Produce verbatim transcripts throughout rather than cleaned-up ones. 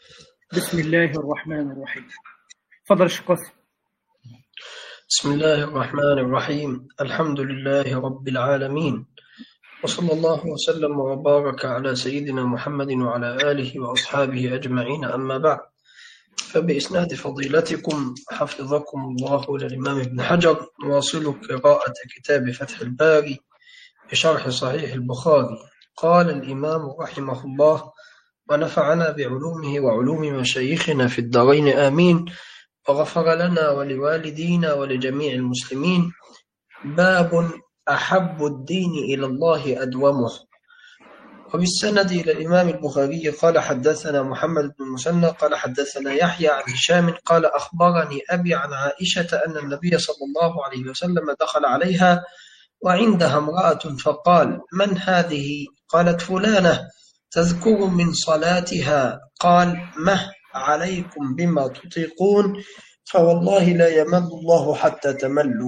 بسم الله الرحمن الرحيم. تفضل شيخ قاسم. بسم الله الرحمن الرحيم. الحمد لله رب العالمين، وصلى الله وسلم وبارك على سيدنا محمد وعلى آله وأصحابه أجمعين، أما بعد، فبإسناد فضيلتكم حفظكم الله للإمام ابن حجر نواصل قراءة كتاب فتح الباري بشرح صحيح البخاري. قال الإمام رحمه الله ونفعنا بعلومه وعلوم مشايخنا في الدارين آمين، وغفر لنا ولوالدينا ولجميع المسلمين. باب أحب الدين إلى الله أدومه. وبالسند إلى الإمام البخاري قال حدثنا محمد بن المثنى قال حدثنا يحيى عن هشام قال أخبرني أبي عن عائشة أن النبي صلى الله عليه وسلم دخل عليها وعندها امرأة فقال: من هذه؟ قالت: فلانة تذكر من صلاتها. قال: مه عليكم بما تطيقون، فوالله لا يمل الله حتى تملوا.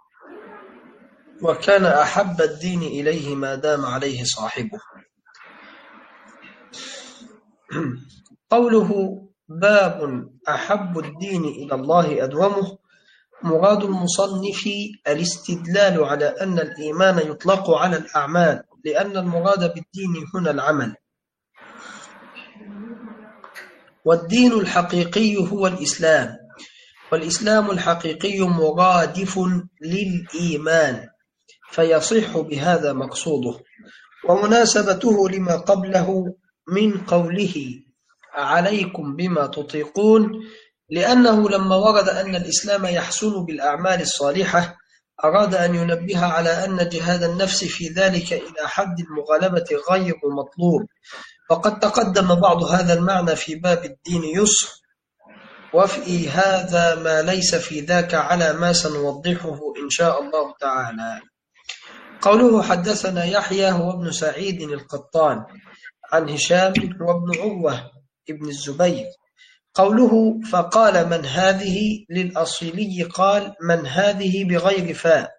وكان أحب الدين إليه ما دام عليه صاحبه. قوله باب أحب الدين إلى الله أدومه، مراد المصنف الاستدلال على أن الإيمان يطلق على الأعمال، لأن المراد بالدين هنا العمل، والدين الحقيقي هو الإسلام، والإسلام الحقيقي مرادف للإيمان، فيصح بهذا مقصوده. ومناسبته لما قبله من قوله عليكم بما تطيقون، لأنه لما ورد أن الإسلام يحصل بالأعمال الصالحة أراد أن ينبه على أن جهاد النفس في ذلك إلى حد المغالبة غير مطلوب، وقد تقدم بعض هذا المعنى في باب الدين يسر، وفي هذا ما ليس في ذاك على ما سنوضحه إن شاء الله تعالى. قوله حدثنا يحيى هو ابن سعيد القطان عن هشام وابن عروة ابن الزبير. قوله فقال من هذه للأصيلي قال من هذه بغير فاء،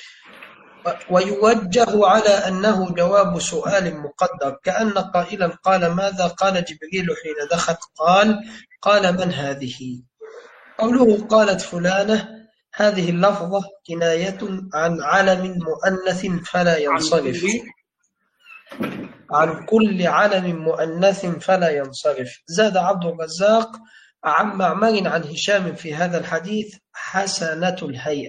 ويوجه على أنه جواب سؤال مقدر، كأن قائلا قال ماذا؟ قال جبريل حين دخل قال قال من هذه. قوله قالت فلانة، هذه اللفظة كناية عن علم مؤنث فلا ينصرف، عن كل علم مؤنث فلا ينصرف. زاد عبد الرزاق عن معمر عن هشام في هذا الحديث حسنة الهيئة.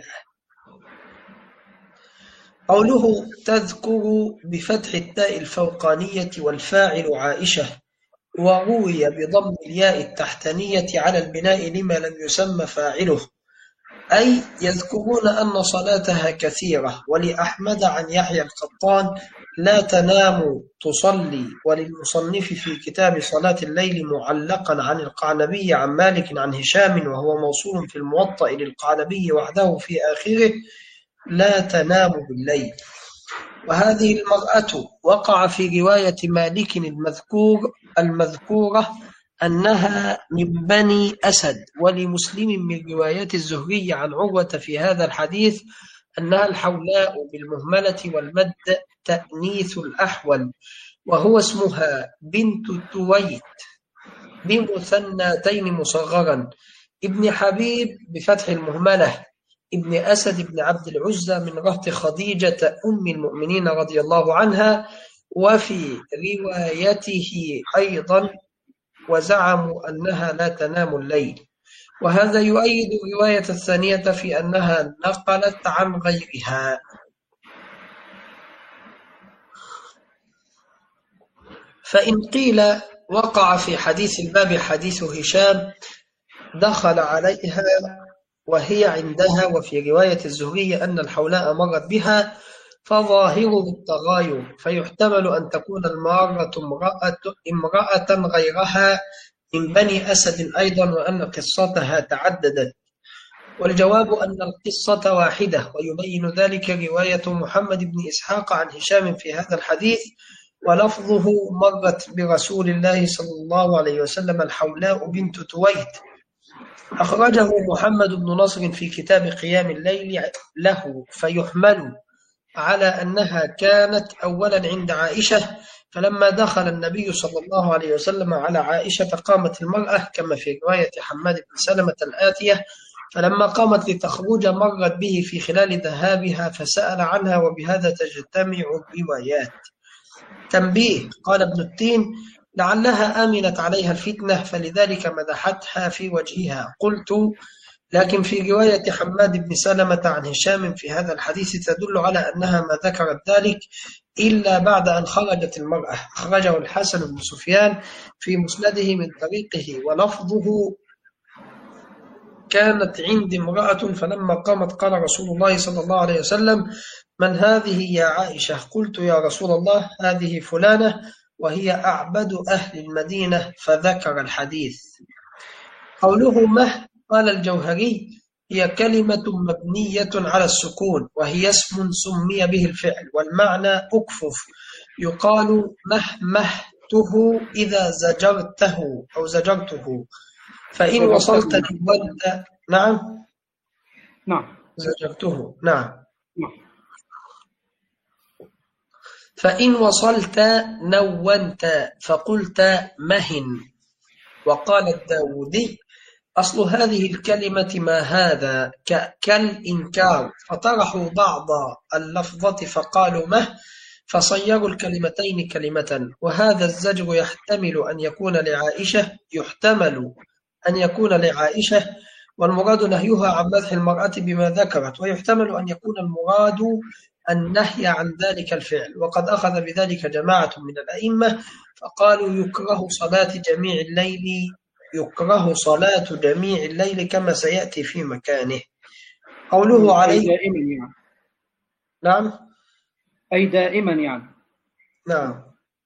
قوله تذكر بفتح التاء الفوقانية والفاعل عائشة، وروي بضم الياء التحتانية على البناء لما لم يسمى فاعله، أي يذكرون أن صلاتها كثيرة. ولأحمد عن يحيى القطان لا تنام تصلي، وللمصنف في كتاب صلاة الليل معلقا عن القعنبي عن مالك عن هشام، وهو موصول في الموطأ للقعنبي وحده في آخره لا تنام بالليل. وهذه المرأة وقع في رواية مالك المذكور المذكورة أنها من بني أسد، ولمسلم من رواية الزهري عن عروة في هذا الحديث أنها الحولاء بالمهملة والمد تأنيث الأحول، وهو اسمها بنت تويت بمثناتين مصغرا، ابن حبيب بفتح المهملة، ابن أسد بن عبد العزى من رهط خديجة أم المؤمنين رضي الله عنها. وفي روايته أيضا وزعموا أنها لا تنام الليل، وهذا يؤيد الرواية الثانية في أنها نقلت عن غيرها. فإن قيل وقع في حديث الباب حديث هشام دخل عليها وهي عندها، وفي رواية الزهري أن الحولاء مرت بها، فظاهره التغاير، فيحتمل أن تكون المارة امرأة, امرأة غيرها من بني أسد أيضا، وأن قصتها تعددت. والجواب أن القصة واحدة، ويبين ذلك رواية محمد بن إسحاق عن هشام في هذا الحديث، ولفظه مرت برسول الله صلى الله عليه وسلم الحولاء بنت تويت. أخرجه محمد بن نصر في كتاب قيام الليل له، فيحمل على أنها كانت أولا عند عائشة فلما دخل النبي صلى الله عليه وسلم على عائشة قامت المرأة كما في رواية حماد بن سلمة الآتية: فلما قامت لتخرج مرت به في خلال ذهابها فسأل عنها، وبهذا تجتمع الروايات. تنبيه: قال ابن التين: لعلها آمنت عليها الفتنة فلذلك مدحتها في وجهها. قلت: لكن في رواية حماد بن سلمة عن هشام في هذا الحديث تدل على أنها ما ذكرت ذلك إلا بعد أن خرجت المرأة. أخرجه الحسن بن سفيان في مسنده من طريقه ولفظه: كانت عندي امرأة فلما قامت قال رسول الله صلى الله عليه وسلم: من هذه يا عائشة؟ قلت: يا رسول الله هذه فلانة وهي أعبد أهل المدينة، فذكر الحديث. قوله مه، قال الجوهري: هي كلمة مبنية على السكون، وهي اسم سمي به الفعل، والمعنى أكفف، يقال مهمهته إذا زجرته أو زجرته. فإن وصلت نونت. نعم نعم زجرته. نعم نعم فإن وصلت نونت فقلت مهن. وقال الداودي: أصل هذه الكلمة ما هذا كالإنكار، فطرحوا بعض اللفظة فقالوا مه، فصيروا الكلمتين كلمة. وهذا الزجر يحتمل أن يكون لعائشة يحتمل أن يكون لعائشة والمراد نهيها عن مدح المرأة بما ذكرت، ويحتمل أن يكون المراد النهي عن ذلك الفعل. وقد أخذ بذلك جماعة من الأئمة فقالوا يكره صلاة جميع الليل يكره صلاة جميع الليل كما سيأتي في مكانه. قوله عليه أي دائما يعني. نعم أي دائما يعني. نعم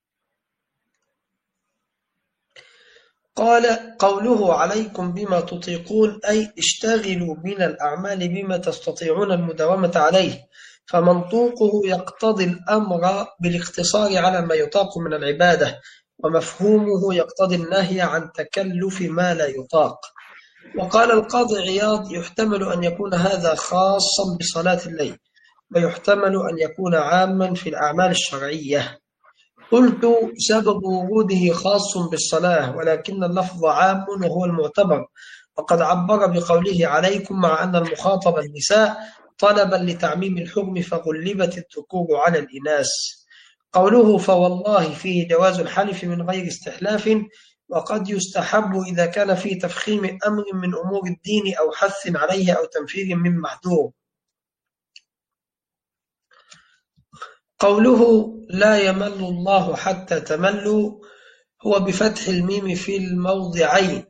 قال: قوله عليكم بما تطيقون أي اشتغلوا من الأعمال بما تستطيعون المداومة عليه، فمنطوقه يقتضي الأمر بالاقتصار على ما يطاق من العبادة، ومفهومه يقتضي النهي عن تكلف ما لا يطاق. وقال القاضي عياض: يحتمل أن يكون هذا خاصا بصلاة الليل، ويحتمل أن يكون عاما في الأعمال الشرعية. قلت: سبب وجوده خاص بالصلاة، ولكن اللفظ عام وهو المعتبر، وقد عبر بقوله عليكم مع أن المخاطب النساء طلبا لتعميم الحكم فغلبت الذكور على الإناث. قوله فوالله فيه جواز الحلف من غير استحلاف، وقد يستحب إذا كان فيه تفخيم أمر من أمور الدين أو حث عليه أو تنفير من محذور. قوله لا يمل الله حتى تملوا هو بفتح الميم في الموضعين،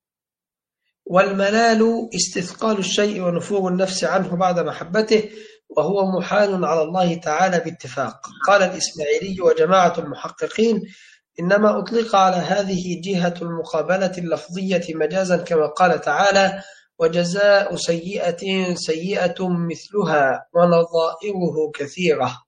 والملال استثقال الشيء ونفور النفس عنه بعد محبته، وهو محال على الله تعالى باتفاق. قال الإسماعيلي وجماعة المحققين: إنما أطلق على هذه جهة المقابلة اللفظية مجازا، كما قال تعالى: وجزاء سيئة سيئة مثلها ونظائره كثيرة.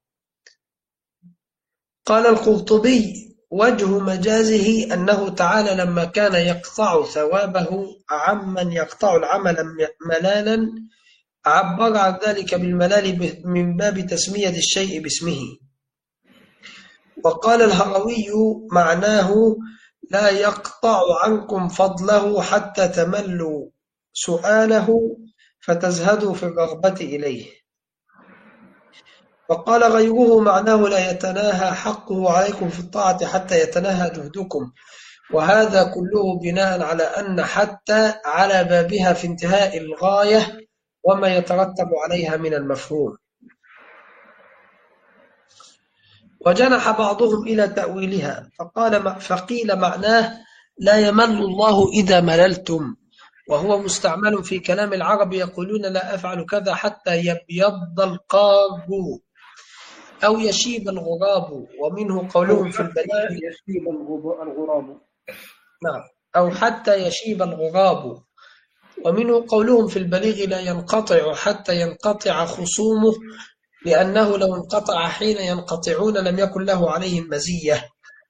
قال القرطبي: وجه مجازه أنه تعالى لما كان يقطع ثوابه عمن يقطع العمل ملالا عبر عن ذلك بالملال من باب تسمية الشيء باسمه. وقال الهروي: معناه لا يقطع عنكم فضله حتى تملوا سؤاله فتزهدوا في الرغبة إليه. وقال غيره: معناه لا يتناهى حقه عليكم في الطاعة حتى يتناهى جهدكم، وهذا كله بناء على أن حتى على بابها في انتهاء الغاية وما يترتب عليها من المفهوم. وجنح بعضهم إلى تأويلها فقال فقيل معناه لا يمل الله إذا مللتم، وهو مستعمل في كلام العرب يقولون لا أفعل كذا حتى يبيض القاب أو يشيب الغراب، ومنه قولهم في البليغ يشيب الغراب. نعم أو حتى يشيب الغراب، ومنه قولهم في البليغ لا ينقطع حتى ينقطع خصومه، لأنه لو انقطع حين ينقطعون لم يكن له عليهم مزية.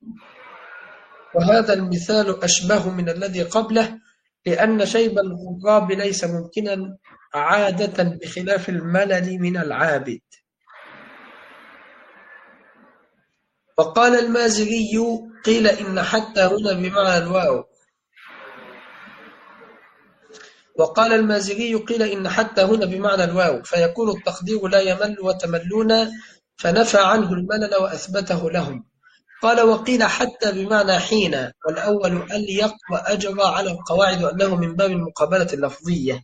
وهذا المثال أشبه من الذي قبله، لأن شيب الغراب ليس ممكنا عادة بخلاف الملل من العابد. وقال المازري قيل إن حتى هنا بمعنى الواو وقال المازري قيل إن حتى هنا بمعنى الواو فيكون التقدير لا يمل وتملون، فنفى عنه الملل وأثبته لهم. قال وقيل حتى بمعنى حين، والأول أليق وأجرى على القواعد أنه من باب المقابلة اللفظية.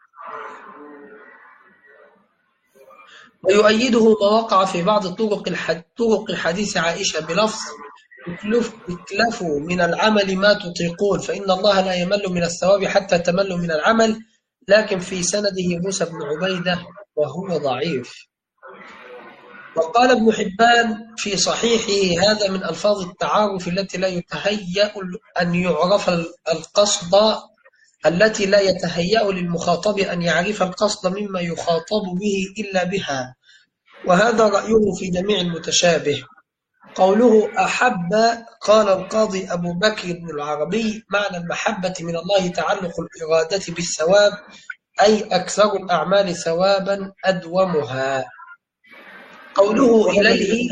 ويؤيده ما وقع في بعض طرق طرق حديث عائشة بلفظ اكلفوا من العمل ما تطيقون فإن الله لا يمل من الثواب حتى تملوا من العمل، لكن في سنده موسى بن عبيدة وهو ضعيف. وقال ابن حبان في صحيحه هذا من ألفاظ التعارف التي لا يتهيأ أن يعرف القصد التي لا يتهيأ للمخاطب أن يعرف القصد مما يخاطب به إلا بها، وهذا رأيه في جميع المتشابه. قوله أحب، قال القاضي أبو بكر بن العربي معنى المحبة من الله تعلق الإرادة بالثواب، أي أكثر الأعمال ثوابا أدومها. قوله إليه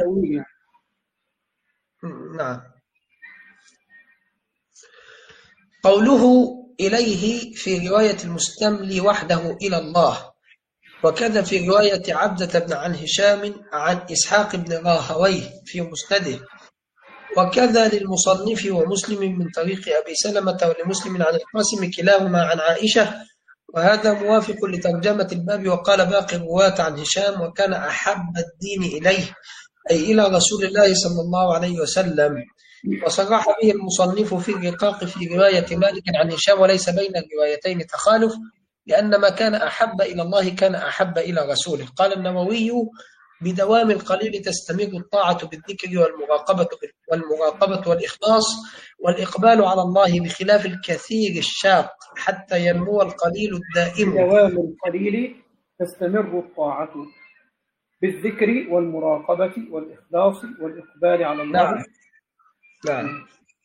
نعم قوله إليه في رواية المستملي وحده إلى الله، وكذا في رواية عبدة بن عن هشام عن إسحاق بن راهويه في مسنده، وكذا للمصنف ومسلم من طريق أبي سلمة ولمسلم عن القاسم كلاهما عن عائشة، وهذا موافق لترجمة الباب. وقال باقي الرواة عن هشام وكان أحب الدين إليه أي إلى رسول الله صلى الله عليه وسلم. وصرح به المصنف في الرقاق في رواية مالك عن هشام، وليس بين الروايتين تخالف، لأن ما كان أحب إلى الله كان أحب إلى رسوله. قال النووي بدوام القليل تستمر الطاعة بالذكر والمراقبة والمراقبة والإخلاص والإقبال على الله، بخلاف الكثير الشاق حتى ينمو القليل الدائم. بدوام القليل تستمر الطاعة بالذكر والمراقبة والإخلاص والإقبال على الله. نعم. نعم.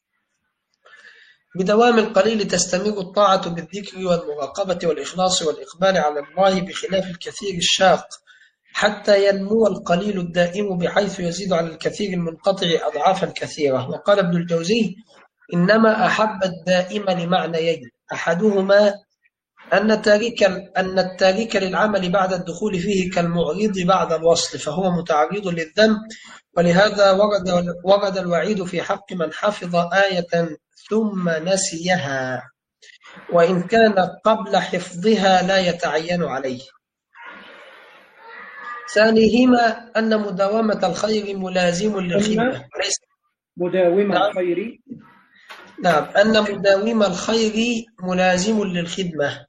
بدوام القليل تستمر الطاعة بالذكر والمراقبة والإخلاص والإقبال على الله، بخلاف الكثير الشاق حتى ينمو القليل الدائم بحيث يزيد على الكثير المنقطع أضعافا كثيرة. وقال ابن الجوزي إنما أحب الدائم لمعنيين، أحدهما أن التارك أن التارك للعمل بعد الدخول فيه كالمعرض بعد الوصل، فهو متعرض للذنب، ولهذا ورد ورد الوعيد في حق من حفظ آية ثم نسيها، وإن كان قبل حفظها لا يتعين عليه. ثانيهما أن مداومة الخير ملازم للخدمة. مداوم نعم. الخير نعم أن مداوم الخير ملازم للخدمة،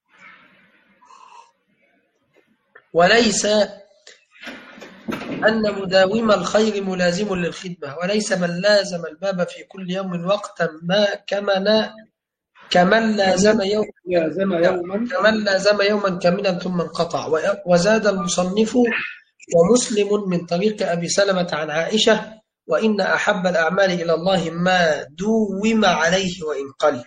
وليس أن مداوم الخير ملازم للخدمة وليس من لازم الباب في كل يوم وقتا ما كمن كمن لازم يوم لازم يوما كمن لازم يوما كاملا ثم انقطع. وزاد المصنف ومسلم من طريق أبي سلمة عن عائشة وإن أحب الأعمال إلى الله ما دوم عليه وإن قل.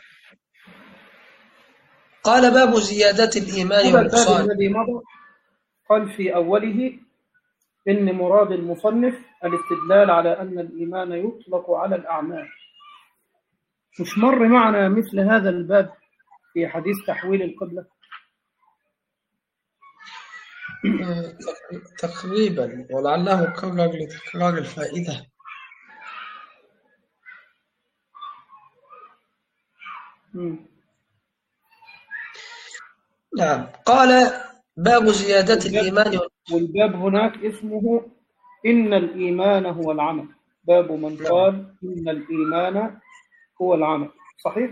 قال باب زيادة الإيمان والنقصان. الذي مضى قال في أوله إن مراد المصنف الاستدلال على أن الإيمان يطلق على الأعمال. مش مر معنا مثل هذا الباب في حديث تحويل القبلة؟ تقريبا، ولعله كرر لتكرار الفائدة. مم. نعم. قال باب زيادة الإيمان، والباب هناك اسمه إن الإيمان هو العمل، باب من قال إن الإيمان هو العمل. صحيح؟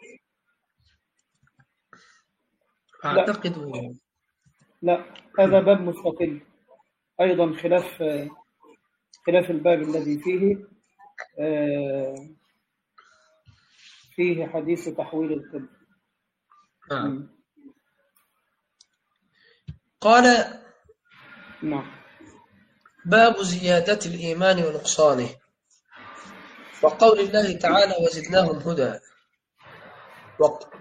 أعتقد لا, لا. هذا باب مستقل أيضا، خلاف خلاف الباب الذي فيه فيه حديث تحويل القبلة. نعم. قال نعم باب زيادة الإيمان ونقصانه، وقول الله تعالى وزدناهم هدى،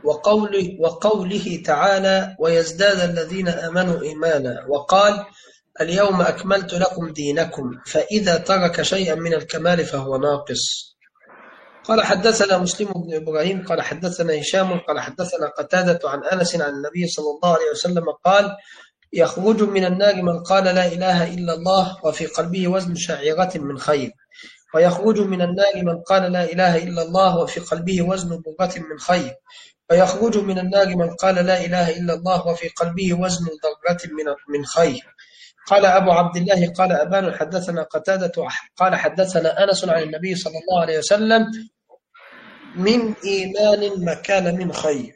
وقوله, وقوله تعالى ويزداد الذين آمنوا إيمانا، وقال اليوم أكملت لكم دينكم، فإذا ترك شيئا من الكمال فهو ناقص. قال حدثنا مسلم بن إبراهيم قال حدثنا هشام قال حدثنا قتادة عن أنس عن النبي صلى الله عليه وسلم قال: يخرج من النار من قال لا إله إلا الله وفي قلبه وزن شعيرة من خير، ويخرج من النار من قال لا إله إلا الله وفي قلبه وزن برة من خير، ويخرج من النار من قال لا إله إلا الله وفي قلبه وزن ذرة من خير. قال أبو عبد الله قال أبان حدثنا قتادة قال حدثنا أنس عن النبي صلى الله عليه وسلم: من إيمان ما كان من خير.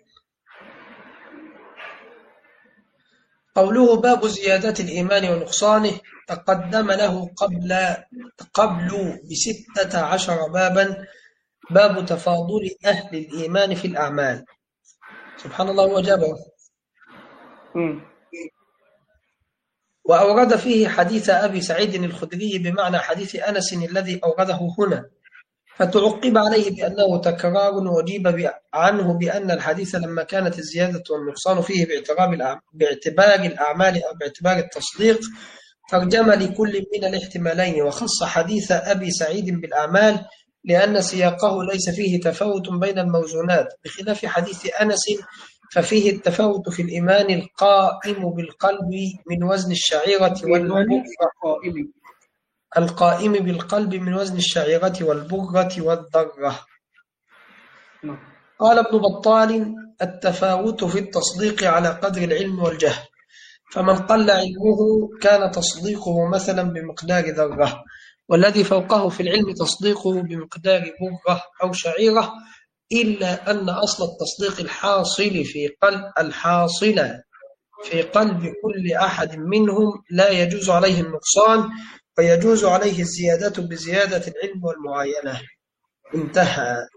قوله باب زيادة الإيمان ونقصانه تقدم له قبل قبل بستة عشر بابا، باب تفاضل أهل الإيمان في الأعمال. سبحان الله وجابه. وأورد فيه حديث أبي سعيد الخدري بمعنى حديث أنس الذي أورده هنا، فتعقب عليه بأنه تكرار، وجيب عنه بأن الحديث لما كانت الزيادة والنقصان فيه باعتبار الأعمال أو باعتبار التصديق ترجم لكل من الاحتمالين، وخص حديث أبي سعيد بالأعمال لأن سياقه ليس فيه تفاوت بين الموزونات، بخلاف حديث أنس ففيه التفاوت في الإيمان القائم بالقلب من وزن الشعيرة والبغة القائم بالقلب من وزن الشعيرة والبغة والذرة. قال ابن بطال: التفاوت في التصديق على قدر العلم والجهل، فمن قل علمه كان تصديقه مثلا بمقدار ذرة، والذي فوقه في العلم تصديقه بمقدار بغة أو شعيرة، إلا أن أصل التصديق الحاصل في قلب الحاصل في قلب كل أحد منهم لا يجوز عليه النقصان، ويجوز عليه الزيادة بزيادة العلم والمعاينة. انتهى.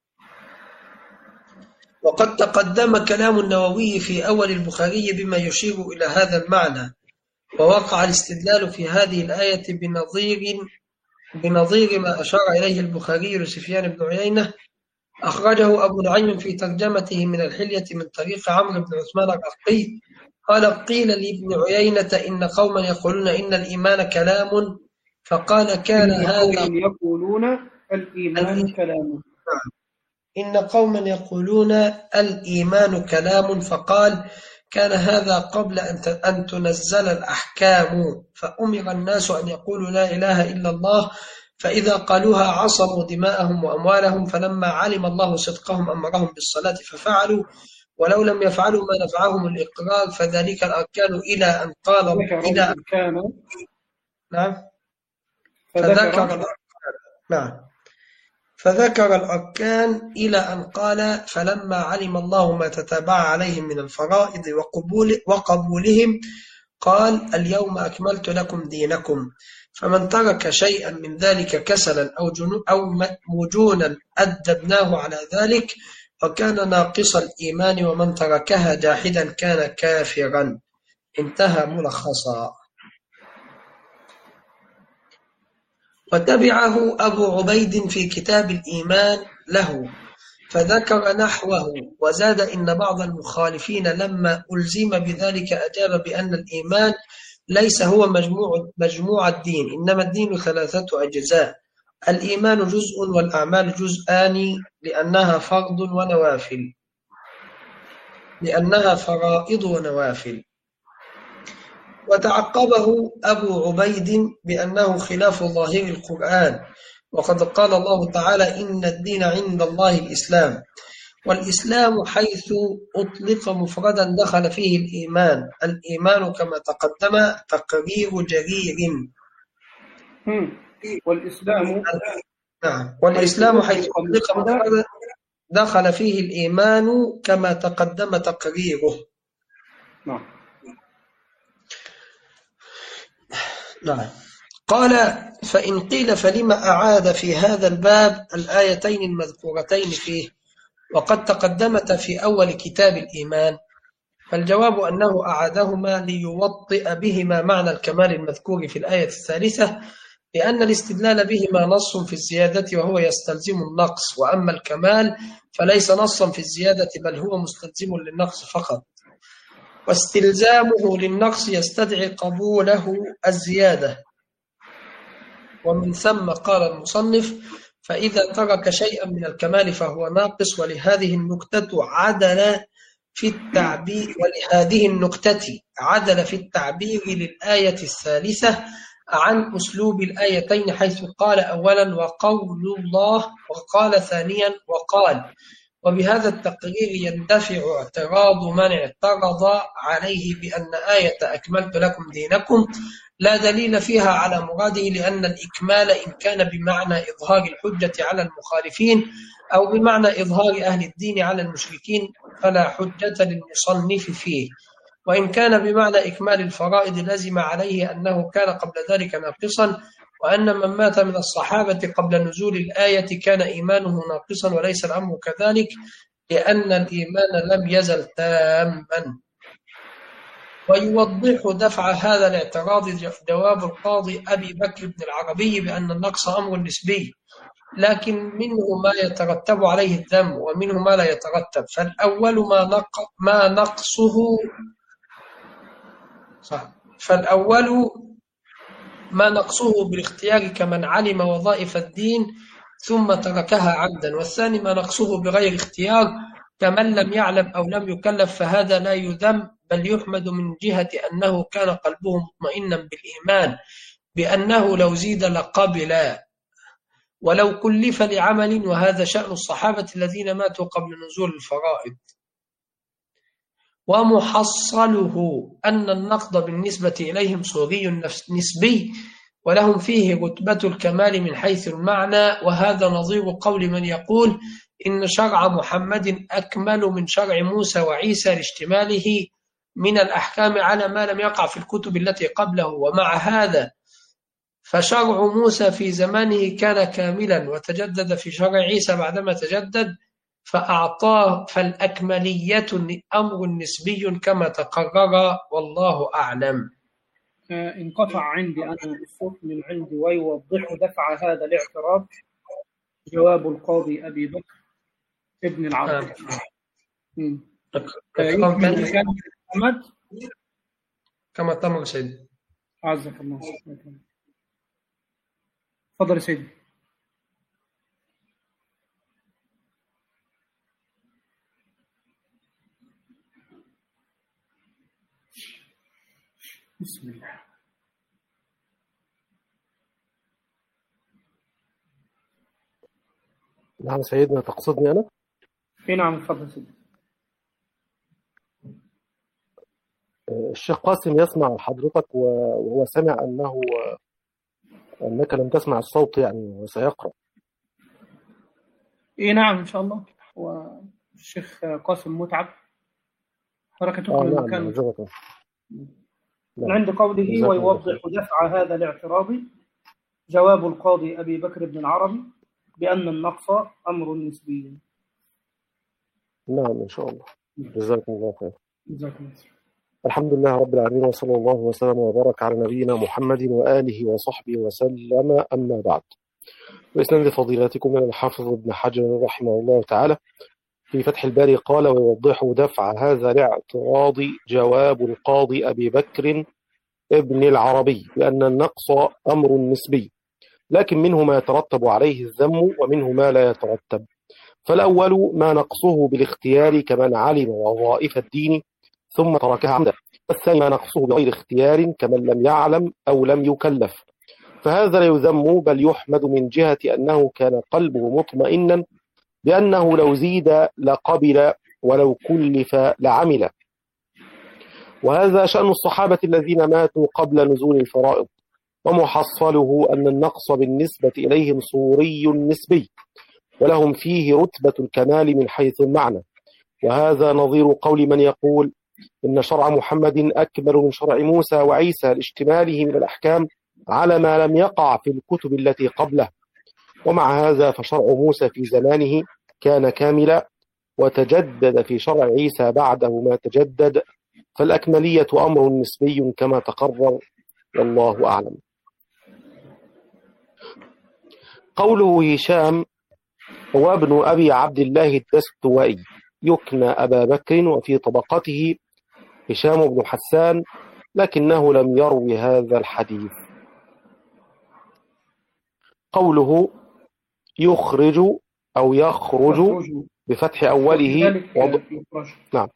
وقد تقدم كلام النووي في أول البخاري بما يشير إلى هذا المعنى، ووقع الاستدلال في هذه الآية بنظير بنظير ما أشار إليه البخاري لسفيان بن عيينة، أخرجه أبو نعيم في ترجمته من الحلية من طريق عمرو بن عثمان الرقي قال: قيل لابن عيينة إن قوما يقولون إن الإيمان كلام، فقال: كان هذا يقولون الإيمان كلام إن قوما يقولون الإيمان كلام، فقال: كان هذا قبل أن تنزل الأحكام، فأمر الناس أن يقولوا لا إله إلا الله، فإذا قالوها عصموا دماءهم وأموالهم، فلما علم الله صدقهم أمرهم بالصلاة ففعلوا، ولو لم يفعلوا ما نفعهم الإقرار، فذلك الأركان إلى أن قال إلى أن نعم فذكر الأركان نعم فذكر الأركان إلى أن قال: فلما علم الله ما تتابع عليهم من الفرائض وقبول وقبولهم قال: اليوم أكملت لكم دينكم، فمن ترك شيئا من ذلك كسلا أو أو مجونا أدبناه على ذلك، وكان ناقص الإيمان، ومن تركها جاحدا كان كافرا. انتهى ملخصا. وتبعه أبو عبيد في كتاب الإيمان له فذكر نحوه، وزاد: إن بعض المخالفين لما ألزم بذلك أجاب بأن الإيمان ليس هو مجموع, مجموع الدين، إنما الدين ثلاثة أجزاء: الإيمان جزء والأعمال جزءان، لأنها فرض ونوافل لأنها فرائض ونوافل. وتعقبه أبو عبيد بأنه خلاف ظاهر القرآن، وقد قال الله تعالى: إن الدين عند الله الإسلام، والإسلام حيث أطلق مفردا دخل فيه الإيمان. الإيمان كما تقدم تقرير جرير. والإسلام نعم والإسلام حيث أطلق مفردا دخل فيه الإيمان كما تقدم تقريره. نعم نعم قال: فإن قيل فلما أعاد في هذا الباب الآيتين المذكورتين فيه وقد تقدمت في أول كتاب الإيمان؟ فالجواب أنه أعادهما ليوطئ بهما معنى الكمال المذكور في الآية الثالثة، لأن الاستدلال بهما نص في الزيادة وهو يستلزم النقص، وأما الكمال فليس نصا في الزيادة بل هو مستلزم للنقص فقط. واستلزامه للنقص يستدعي قبوله الزيادة. ومن ثم قال المصنف: فإذا ترك شيئا من الكمال فهو ناقص. ولهذه النكتة عدل في التعبير ولهذه النكتة عدل في التعبير للآية الثالثة عن أسلوب الآيتين، حيث قال أولا وقول الله، وقال ثانيا وقال. وبهذا التقرير يندفع اعتراض من اعترض عليه بأن آية أكملت لكم دينكم لا دليل فيها على مراده، لأن الإكمال إن كان بمعنى إظهار الحجة على المخالفين أو بمعنى إظهار أهل الدين على المشركين فلا حجة للمصنف فيه، وإن كان بمعنى إكمال الفرائض لزم عليه أنه كان قبل ذلك ناقصا، وأن من مات من الصحابة قبل نزول الآية كان إيمانه ناقصا، وليس الأمر كذلك لأن الإيمان لم يزل تاما. ويوضح دفع هذا الاعتراض جواب القاضي أبي بكر بن العربي بأن النقص أمر نسبي، لكن منه ما يترتب عليه الذم ومنه ما لا يترتب. فالأول ما, نق... ما نقصه صح. فالأول ما نقصه بالاختيار كمن علم وظائف الدين ثم تركها عمدا، والثاني ما نقصه بغير اختيار كمن لم يعلم أو لم يكلف، فهذا لا يذم بل يحمد من جهة أنه كان قلبه مطمئنا بالإيمان بأنه لو زيد لقبل ولو كلف لعمل، وهذا شأن الصحابة الذين ماتوا قبل نزول الفرائض. ومحصله أن النقد بالنسبة إليهم صوري نسبي، ولهم فيه رتبة الكمال من حيث المعنى، وهذا نظير قول من يقول إن شرع محمد أكمل من شرع موسى وعيسى لاشتماله من الأحكام على ما لم يقع في الكتب التي قبله. ومع هذا فشرع موسى في زمانه كان كاملا وتجدد في شرع عيسى بعدما تجدد، فأعطاه فالأكملية أمر نسبي كما تقرر، والله أعلم. انقطع عندي أنا الصوت من عندي. ويوضح دفع هذا الاعتراض جواب القاضي أبي بكر ابن العربي. محمد كما تمر سيدي. عزك الله. تفضل سيدي. بسم الله. نعم سيدنا، تقصدني أنا؟ اي نعم، تفضل سيدي. الشيخ قاسم يسمع حضرتك وهو سمع أنه أنك لم تسمع الصوت يعني، وسيقرأ. اي نعم إن شاء الله. والشيخ قاسم متعب حركته آه من نعم مكان معذرة. من عند قوله ويوضح دفع هذا الاعتراض جواب القاضي أبي بكر بن العربي بأن النقص أمر نسبي. نعم إن شاء الله. جزاكم الله خير. جزاكم الله. الحمد لله رب العالمين، وصلى الله وسلم وبارك على نبينا محمد وآله وصحبه وسلم، أما بعد. وإسناد فضيلتكم من الحافظ ابن حجر رحمه الله تعالى في فتح الباري قال: ويوضح دفع هذا الاعتراض جواب القاضي أبي بكر ابن العربي بأن النقص أمر نسبي، لكن منه ما يترتب عليه الذم ومنه ما لا يترتب. فالأول ما نقصه بالاختيار كمن علم وظائف الدين ثم تركها عمدا، والثاني ما نقصه بغير اختيار كمن لم يعلم أو لم يكلف، فهذا لا يذم بل يحمد من جهة أنه كان قلبه مطمئنا بأنه لو زيد لقبل ولو كلف لعمل، وهذا شأن الصحابة الذين ماتوا قبل نزول الفرائض. ومحصله أن النقص بالنسبة إليهم صوري نسبي، ولهم فيه رتبة الكمال من حيث المعنى، وهذا نظير قول من يقول إن شرع محمد أكمل من شرع موسى وعيسى لاشتماله من الأحكام على ما لم يقع في الكتب التي قبله. ومع هذا فشرع موسى في زمانه كان كاملا وتجدد في شرع عيسى بعده ما تجدد، فالأكملية أمر نسبي كما تقرر، والله أعلم. قوله هشام هو ابن أبي عبد الله الدستوائي، يكنى أبا بكر، وفي طبقته هشام بن حسان لكنه لم يروي هذا الحديث. قوله يخرج أو يخرج بفتح أوله وض... نعم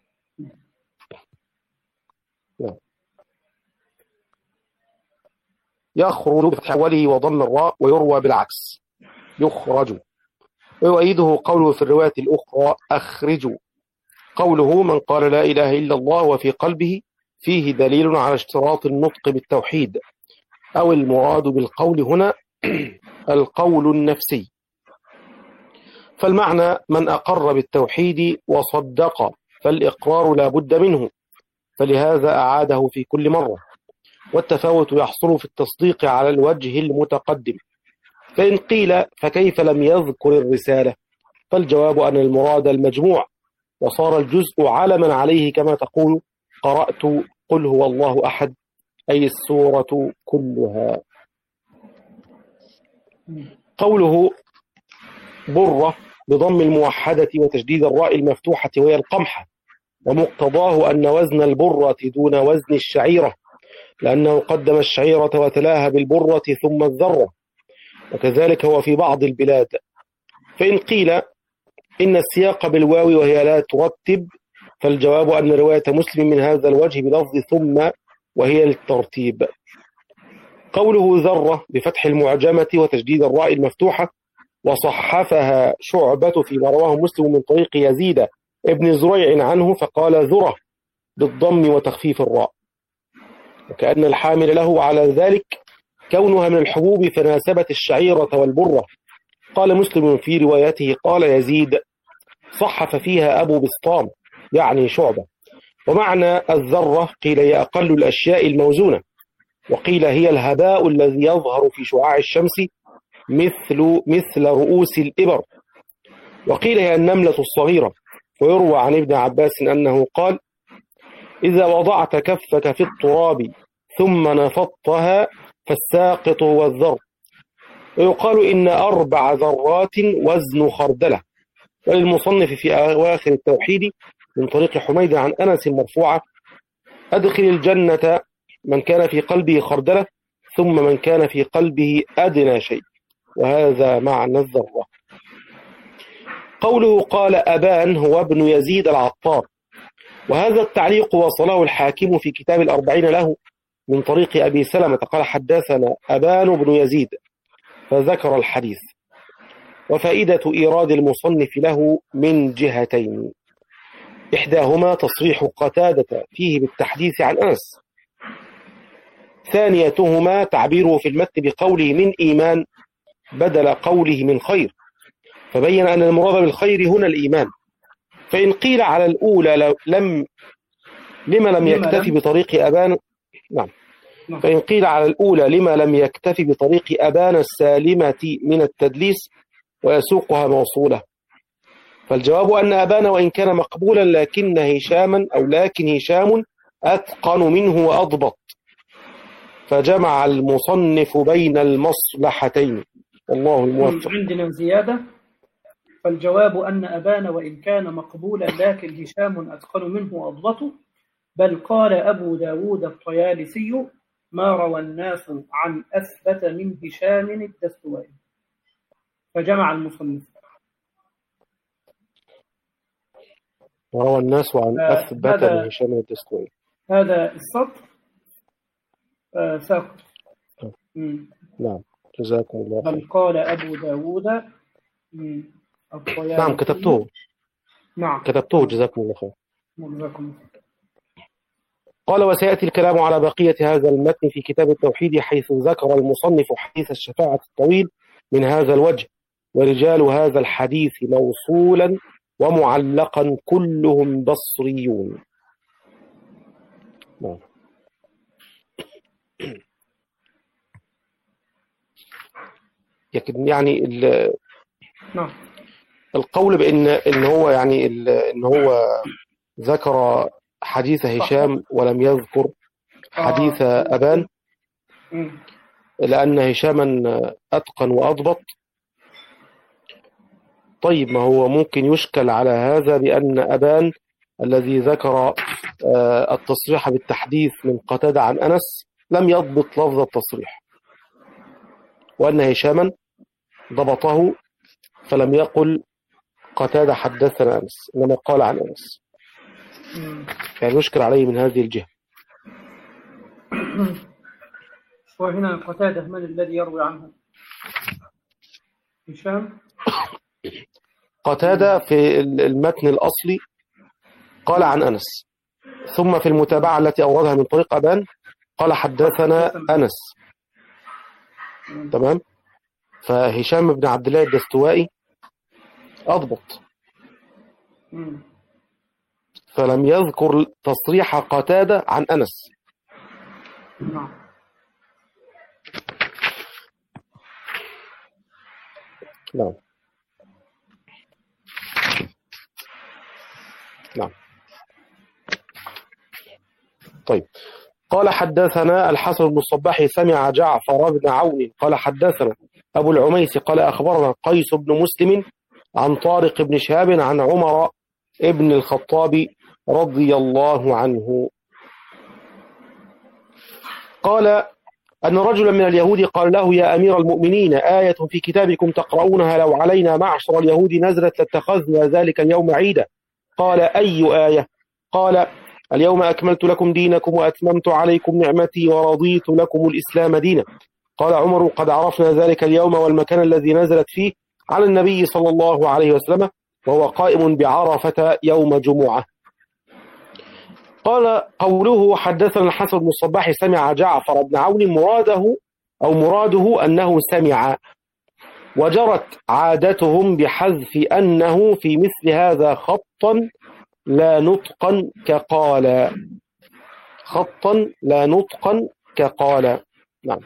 نعم يخرج بفتح أوله وضم الراء ويروى بالعكس يخرج. ويؤيده قوله في الرواية الأخرى أخرجوا. قوله من قال لا إله إلا الله وفي قلبه فيه دليل على اشتراط النطق بالتوحيد، أو المراد بالقول هنا القول النفسي. فالمعنى من أقر بالتوحيد وصدق، فالإقرار لا بد منه، فلهذا أعاده في كل مرة، والتفاوت يحصل في التصديق على الوجه المتقدم. فإن قيل فكيف لم يذكر الرسالة؟ فالجواب أن المراد المجموع، وصار الجزء علما عليه كما تقول قرأت قل هو الله أحد، أي السورة كلها. قوله برة بضم الموحدة وتشديد الراء المفتوحة وهي القمحة، ومقتضاه أن وزن البرة دون وزن الشعيرة، لأنه قدم الشعيرة وتلاها بالبرة ثم الذرة، وكذلك هو في بعض البلاد. فإن قيل إن السياق بالواو وهي لا ترتب، فالجواب أن رواية مسلم من هذا الوجه بلفظ ثم وهي للترتيب. قوله ذرة بفتح المعجمة وتشديد الراء المفتوحة، وصحفها شعبة فيما رواه مسلم من طريق يزيد ابن زريع عنه فقال ذرة بالضم وتخفيف الراء، وكأن الحامل له على ذلك كونها من الحبوب فناسبت الشعيرة والبرة. قال مسلم في روايته قال يزيد صحف فيها أبو بسطام يعني شعبة. ومعنى الذرة قيل هي أقل الأشياء الموزونة، وقيل هي الهباء الذي يظهر في شعاع الشمس مثل مثل رؤوس الإبر، وقيل هي النملة الصغيرة. ويروى عن ابن عباس أنه قال إذا وضعت كفك في التراب ثم نفضتها فالساقط هو الذر. ويقال إن أربع ذرات وزن خردلة. وللمصنف في أواخر التوحيد من طريق حميد عن أنس مرفوعة أدخل الجنة من كان في قلبه خردلة ثم من كان في قلبه أدنى شيء، وهذا معنى الذرة. قوله قال أبان هو ابن يزيد العطار، وهذا التعليق وصله الحاكم في كتاب الأربعين له من طريق أبي سلمة قال حدثنا أبان بن يزيد فذكر الحديث. وفائدة إيراد المصنف له من جهتين، إحداهما تصريح قتادة فيه بالتحديث عن أنس، ثانيتهما تعبيره في المتن بقوله من إيمان بدل قوله من خير، فبين أن المراد بالخير هنا الإيمان. فإن قيل على الأولى لم لما لم يكتفي بطريق أبان نعم فإن قيل على الأولى لما لم يكتفي بطريق أبان السالمة من التدليس ويسوقها موصولة، فالجواب أن أبان وإن كان مقبولا لكن هشاما أو لكن هشام أتقن منه وأضبط، فجمع المصنف بين المصلحتين. الله الموفق. عندنا زيادة، فالجواب أن أبان وإن كان مقبولا لكن هشام أتقن منه وأضبط، بل قال أبو داود الطيالسي ما روى الناس عن أثبت من هشام الدستوائي، فجمع المصنف. وروى الناس عن أثبت من هشام الدستوائي، هذا السطر آه ساقط. نعم جزاكم الله خير. بل قال أبو داود نعم كتبته نعم كتبته جزاكم الله خير. جزاكم الله. قال وسيأتي الكلام على بقية هذا المتن في كتاب التوحيد، حيث ذكر المصنف حديث الشفاعة الطويل من هذا الوجه، ورجال هذا الحديث موصولا ومعلقا كلهم بصريون. نعم. يعني نعم القول بأن إن هو يعني إن هو ذكر حديث هشام ولم يذكر حديث أبان لأن هشاما أتقن وأضبط. طيب ما هو ممكن يشكل على هذا بأن أبان الذي ذكر التصريح بالتحديث من قتادة عن أنس لم يضبط لفظ التصريح، وأن هشاما ضبطه فلم يقل قتادة حدثنا أنس، إنما قال عن أنس، يعني يشكر عليه من هذه الجهة. وهنا قتادة من الذي يروي عنها؟ هشام. قتادة في المتن الأصلي قال عن أنس، ثم في المتابعة التي أوردها من طريق أبان قال حدثنا أنس. تمام. فهشام بن عبد الله الدستوائي أضبط، فلم يذكر تصريح قتادة عن أنس. نعم نعم. طيب. قال حدثنا الحسن بن الصباح سمع جعفر بن عون قال حدثنا أبو العميس قال أخبرنا قيس بن مسلم عن طارق بن شهاب عن عمر ابن الخطاب رضي الله عنه قال أن رجلا من اليهود قال له يا أمير المؤمنين آية في كتابكم تقرؤونها لو علينا معشر اليهود نزلت لاتخذنا ذلك اليوم عيدا. قال أي آية؟ قال اليوم أكملت لكم دينكم وأتممت عليكم نعمتي ورضيت لكم الإسلام دينا. قال عمر قد عرفنا ذلك اليوم والمكان الذي نزلت فيه على النبي صلى الله عليه وسلم وهو قائم بعرفة يوم جمعة. قال قوله حدثنا الحسن بن الصباح سمع جعفر بن عون مراده أو مراده أنه سمع، وجرت عادتهم بحذف أنه في مثل هذا خطا لا نطقا كقال، خطا لا نطقا كقال. نعم.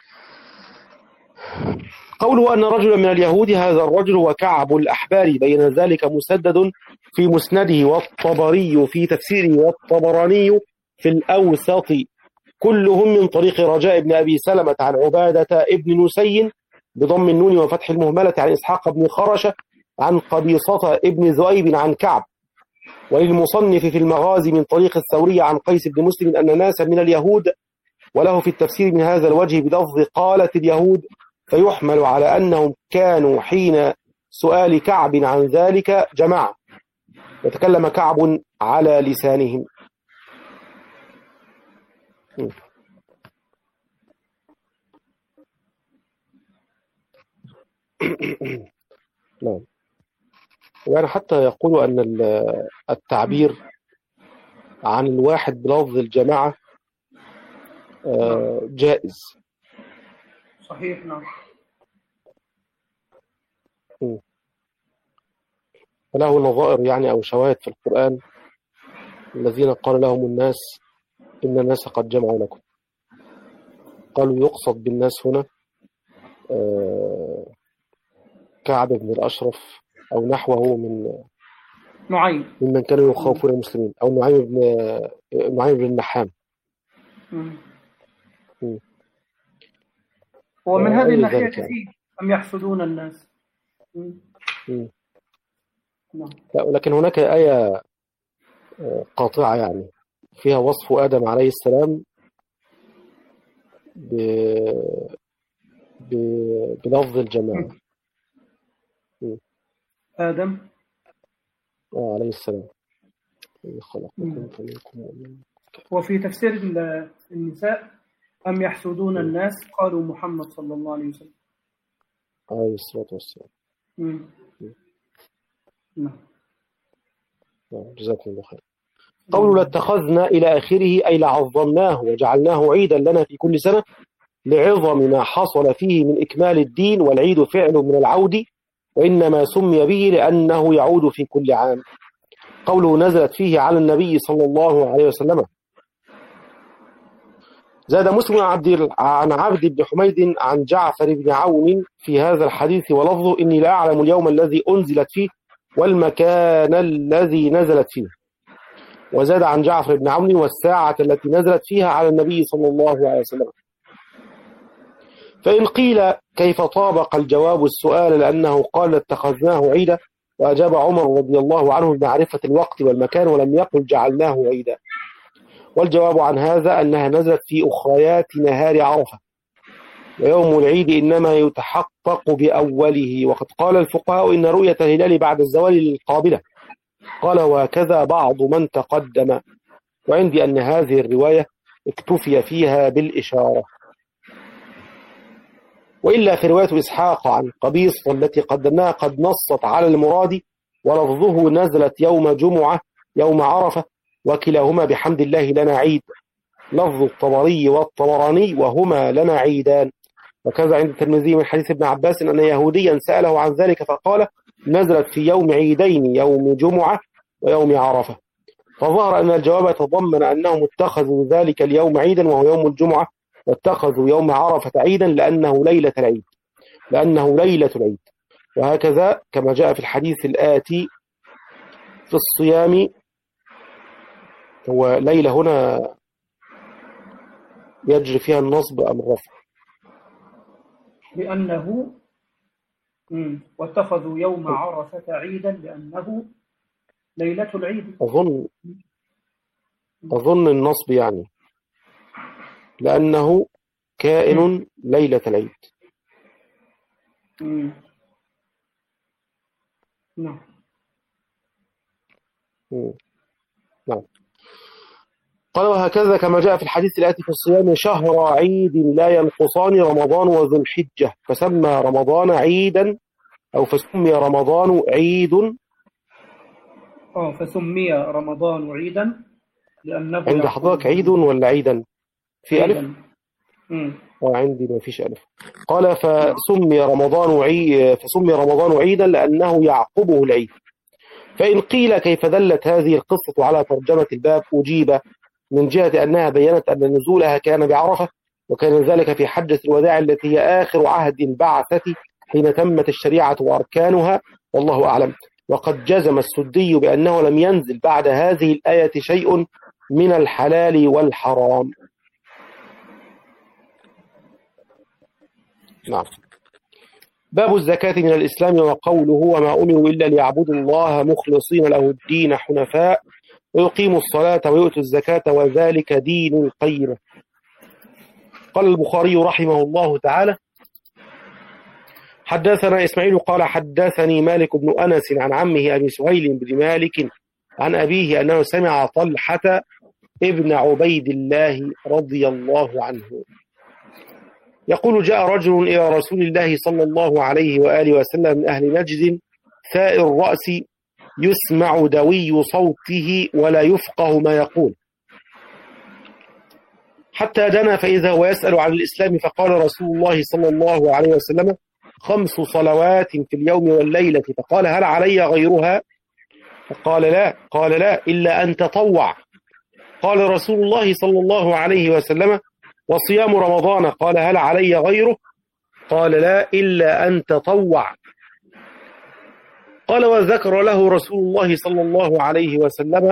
قوله أن رجلا من اليهود هذا الرجل وكعب الأحبار بين ذلك مسدد في مسنده والطبري في تفسيره والطبراني في الأوسط كلهم من طريق رجاء بن أبي سلمة عن عبادة ابن نسي بضم النون وفتح المهملة عن إسحاق بن خرشة عن قبيصة ابن ذؤيب عن كعب. وللمصنف في المغازي من طريق الثوري عن قيس بن مسلم أن ناسا من اليهود، وله في التفسير من هذا الوجه بلفظ قالت اليهود، فيحمل على أنهم كانوا حين سؤال كعب عن ذلك جماعة وتكلم كعب على لسانهم. نعم. يعني حتى يقول أن التعبير عن الواحد بلفظ الجماعة جائز. صحيح. نعم. فله نظائر يعني أو شواهد في القرآن الذين قال لهم الناس إن الناس قد جمعوا لكم، قالوا يقصد بالناس هنا كعب بن الأشرف أو نحوه من نعيم ممن كانوا يخافون المسلمين، أو نعيم بن نعيم بن النحام. ومن هذه الناحية كثير أم يحسدون الناس. لا، ولكن هناك آية قاطعة يعني فيها وصف آدم عليه السلام ب... ب... بلفظ الجماعة. آدم آه عليه السلام خلقكم فمنكم وفي تفسير النساء أم يحسدون الناس قالوا محمد صلى الله عليه وسلم عليه الصلاة والسلام. نعم. جزاكم الله خير. قولوا لاتخذنا إلى آخره أي لعظمناه وجعلناه عيدا لنا في كل سنة لعظم ما حصل فيه من إكمال الدين، والعيد فعل من العود وإنما سمي به لأنه يعود في كل عام. قوله نزلت فيه على النبي صلى الله عليه وسلم. زاد مسلم عن عبد بن حميد عن جعفر بن عون في هذا الحديث ولفظه إني لا أعلم اليوم الذي أنزلت فيه والمكان الذي نزلت فيه. وزاد عن جعفر بن عون والساعة التي نزلت فيها على النبي صلى الله عليه وسلم. فإن قيل كيف طابق الجواب السؤال لأنه قال اتخذناه عيدا، وأجاب عمر رضي الله عنه بمعرفة الوقت والمكان ولم يقل جعلناه عيدا. والجواب عن هذا أنها نزلت في أخريات نهار عرفة، ويوم العيد إنما يتحقق بأوله. وقد قال الفقهاء إن رؤية الهلال بعد الزوال للقابلة، قال وكذا بعض من تقدم، وعندي أن هذه الرواية اكتفي فيها بالإشارة. وإلا في رواية إسحاق عن قبيص التي قدمناها قد نصت على المراد، ولفظه نزلت يوم جمعة يوم عرفة، وكلاهما بحمد الله لنا عيد، لفظ الطبري والطبراني وهما لنا عيدان. وكذا عند الترمذي من حديث ابن عباس أن يهوديا سأله عن ذلك فقال نزلت في يوم عيدين، يوم جمعة ويوم عرفة. فظهر أن الجواب يتضمن أنهم اتخذوا ذلك اليوم عيدا وهو يوم الجمعة، واتخذوا يوم عرفة عيدا لأنه ليلة العيد لأنه ليلة العيد. وهكذا كما جاء في الحديث الآتي في الصيام، هو ليلة هنا يجري فيها النصب أم الرفع؟ لأنه واتخذوا يوم عرفة عيدا لأنه ليلة العيد. أظن أظن النصب يعني لأنه كائن ليلة العيد. نعم نعم. قال وهكذا كما جاء في الحديث الآتي في الصيام شهر عيد لا ينقصان رمضان وذو الحجة، فسمى رمضان عيدا أو فسمي رمضان عيد اه فسمي رمضان عيدا لأنه عند حضرتك عيد ولا عيدا في ألف؟ امم وعندي ما فيش ألف. قال فسمي رمضان عيد فسمي رمضان عيدا لأنه يعقبه العيد. فإن قيل كيف دلت هذه القصة على ترجمة الباب، أجيب من جهة أنها بيّنت أن نزولها كان بعرفة، وكان ذلك في حجة الوداع التي هي آخر عهد البعثة حين تمت الشريعة وأركانها، والله أعلم. وقد جزم السدي بأنه لم ينزل بعد هذه الآية شيء من الحلال والحرام. نعم. باب الزكاة من الإسلام، وقوله وما أمروا إلا ليعبدوا الله مخلصين له الدين حنفاء ويقيموا الصلاة ويؤتوا الزكاة وذلك دين القيمة. قال البخاري رحمه الله تعالى حدثنا إسماعيل قال حدثني مالك بن أنس عن عمه أبي سهيل بن مالك عن أبيه أنه سمع طلحة ابن عبيد الله رضي الله عنه يقول جاء رجل إلى رسول الله صلى الله عليه وآله وسلم من أهل نجد ثائر الرأس يسمع دوي صوته ولا يفقه ما يقول، حتى دنا فإذا هو يسأل عن الإسلام، فقال رسول الله صلى الله عليه وسلم خمس صلوات في اليوم والليلة. فقال هل علي غيرها؟ فقال لا. قال لا إلا أن تطوع. قال رسول الله صلى الله عليه وسلم وصيام رمضان؟ قال هل علي غيره؟ قال لا إلا أن تطوع. قال وذكر له رسول الله صلى الله عليه وسلم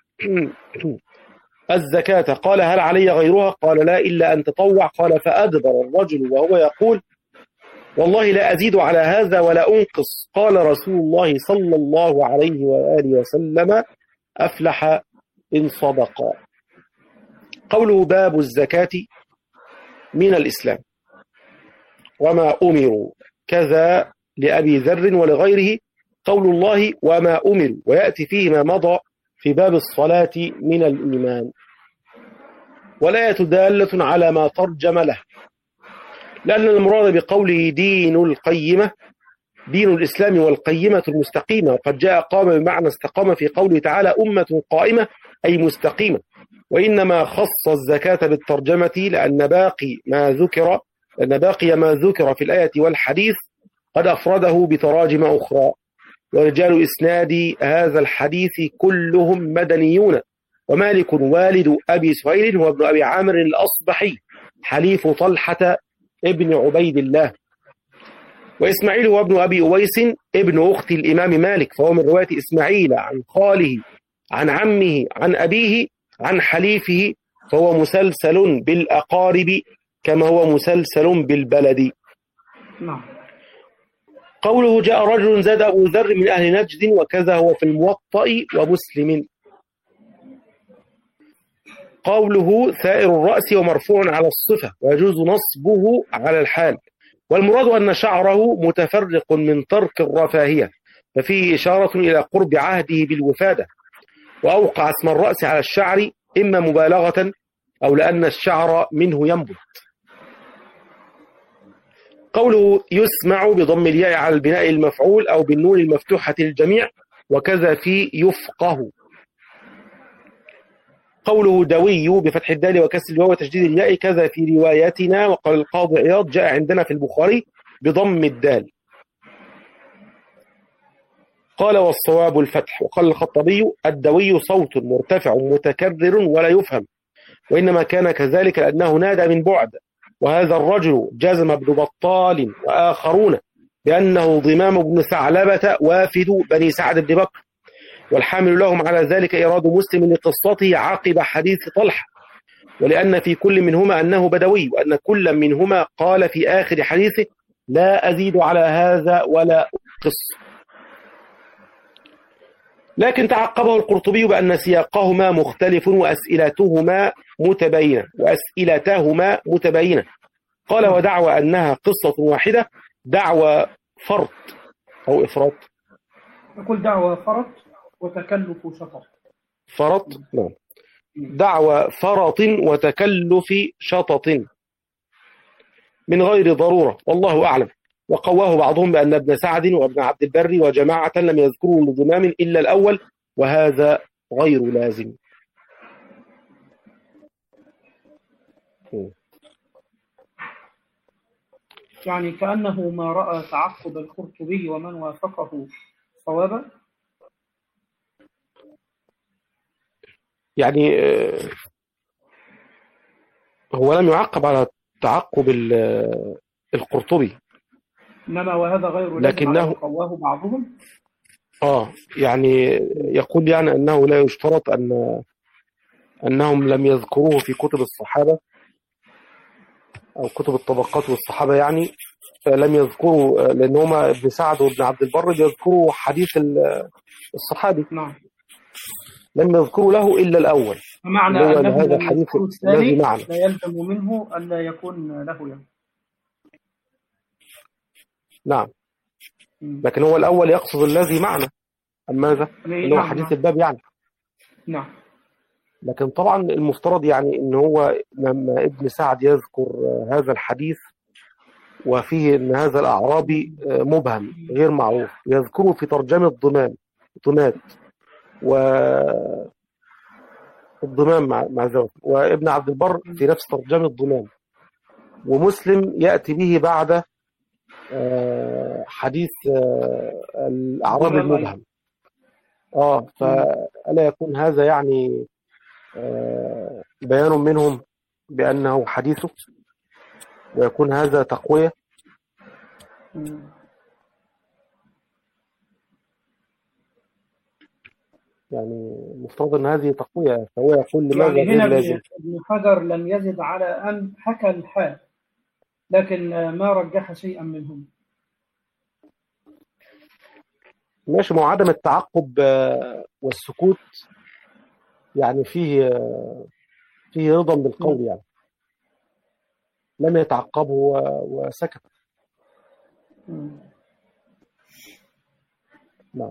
الزكاة. قال هل علي غيرها؟ قال لا إلا أن تطوع. قال فأدبر الرجل وهو يقول والله لا أزيد على هذا ولا أنقص. قال رسول الله صلى الله عليه وآله وسلم أفلح إن صدق. قوله باب الزكاة من الإسلام وما أمروا، كذا لأبي ذر ولغيره قول الله وما أمروا، ويأتي فيه ما مضى في باب الصلاة من الإيمان. ولا دالة على ما ترجم له، لأن المراد بقوله دين القيمة دين الإسلام والقيمة المستقيمة، وقد جاء قام بمعنى استقام في قوله تعالى أمة قائمة أي مستقيمة. وإنما خص الزكاة بالترجمة لأن باقي ما ذكر لأن باقي ما ذكر في الآية والحديث قد أفرده بتراجم أخرى. ورجال إسناد هذا الحديث كلهم مدنيون، ومالك والد أبي سهيل هو ابن أبي عامر الأصبحي حليف طلحة ابن عبيد الله. وإسماعيل هو ابن أبي أويس ابن أخت الإمام مالك، فهو من رواية إسماعيل عن خاله عن عمه عن أبيه عن حليفه، فهو مسلسل بالأقارب كما هو مسلسل بالبلد. نعم. قوله جاء رجل زاد أبو ذر من أهل نجد، وكذا هو في الموطأ ومسلم. قوله ثائر الرأس ومرفوع على الصفة ويجوز نصبه على الحال، والمراد أن شعره متفرق من ترك الرفاهية، ففيه إشارة إلى قرب عهده بالوفادة، وأوقع اسم الرأس على الشعر إما مبالغة أو لأن الشعر منه ينبت. قوله يسمع بضم الياء على البناء المفعول أو بالنون المفتوحة للجميع، وكذا في يفقه. قوله دوي بفتح الدال وكسر الواو وتشديد الياء، كذا في رواياتنا. وقال القاضي عياض جاء عندنا في البخاري بضم الدال. قال والصواب الفتح. وقال الخطابي الدوي صوت مرتفع متكرر ولا يفهم، وإنما كان كذلك لأنه نادى من بعد. وهذا الرجل جزم ابن بطال وآخرون بأنه ضمام بن ثعلبة وافد بني سعد بن بكر، والحامل لهم على ذلك إيراد مسلم لقصته عقب حديث طلحة، ولأن في كل منهما أنه بدوي، وأن كل منهما قال في آخر حديثه لا أزيد على هذا ولا أقص. لكن تعقبه القرطبي بأن سياقهما مختلف وأسئلتهما متباينة وأسئلتهما متباينة. قال ودعوى أنها قصة واحدة دعوى فرط أو إفراط. نقول دعوى فرط وتكلف شطط. فرط نعم. دعوى فرط وتكلف شطط من غير ضرورة، والله أعلم. وقواه بعضهم بأن ابن سعد وابن عبد البر وجماعة لم يذكروا لضمام إلا الأول، وهذا غير لازم. يعني كأنه ما رأى تعقب القرطبي ومن وافقه صوابا. يعني هو لم يعقب على تعقب القرطبي، إنما وهذا غير لكنه قواه بعضهم. آه يعني يقول يعني أنه لا يشترط أن أنهم لم يذكروه في كتب الصحابة أو كتب الطبقات والصحابة، يعني لم يذكروا، لأن هما ابن سعد وابن عبد البر يذكروا حديث الصحابي، نعم، لم يذكروا له إلا الأول. معنى أنه هذا الحديث الذي معنا لا يلزم منه أن لا يكون له يعني. نعم، لكن هو الأول يقصد الذي معنا. أما ماذا؟ اللي هو حديث الباب يعني. نعم. لكن طبعا المفترض يعني ان هو لما ابن سعد يذكر هذا الحديث وفيه ان هذا الاعرابي مبهم غير معروف، يذكره في ترجمه ضمان ضمات و الضمان مع مع ذلك، وابن عبد البر في نفس ترجمه ضمان، ومسلم ياتي به بعد حديث الاعرابي المبهم. اه فألا يكون هذا يعني بيان منهم بأنه حديثه، ويكون هذا تقوية. يعني المفترض أن هذه تقوية، فهو يقول لماذا يعني هنا لازم. ابن حجر لم يزد على أن حكى الحال، لكن ما رجح شيئا منهم. ماشي، مع عدم التعقب والسكوت يعني فيه فيه رضا بالقول، يعني لم يتعقبه وسكت. نعم.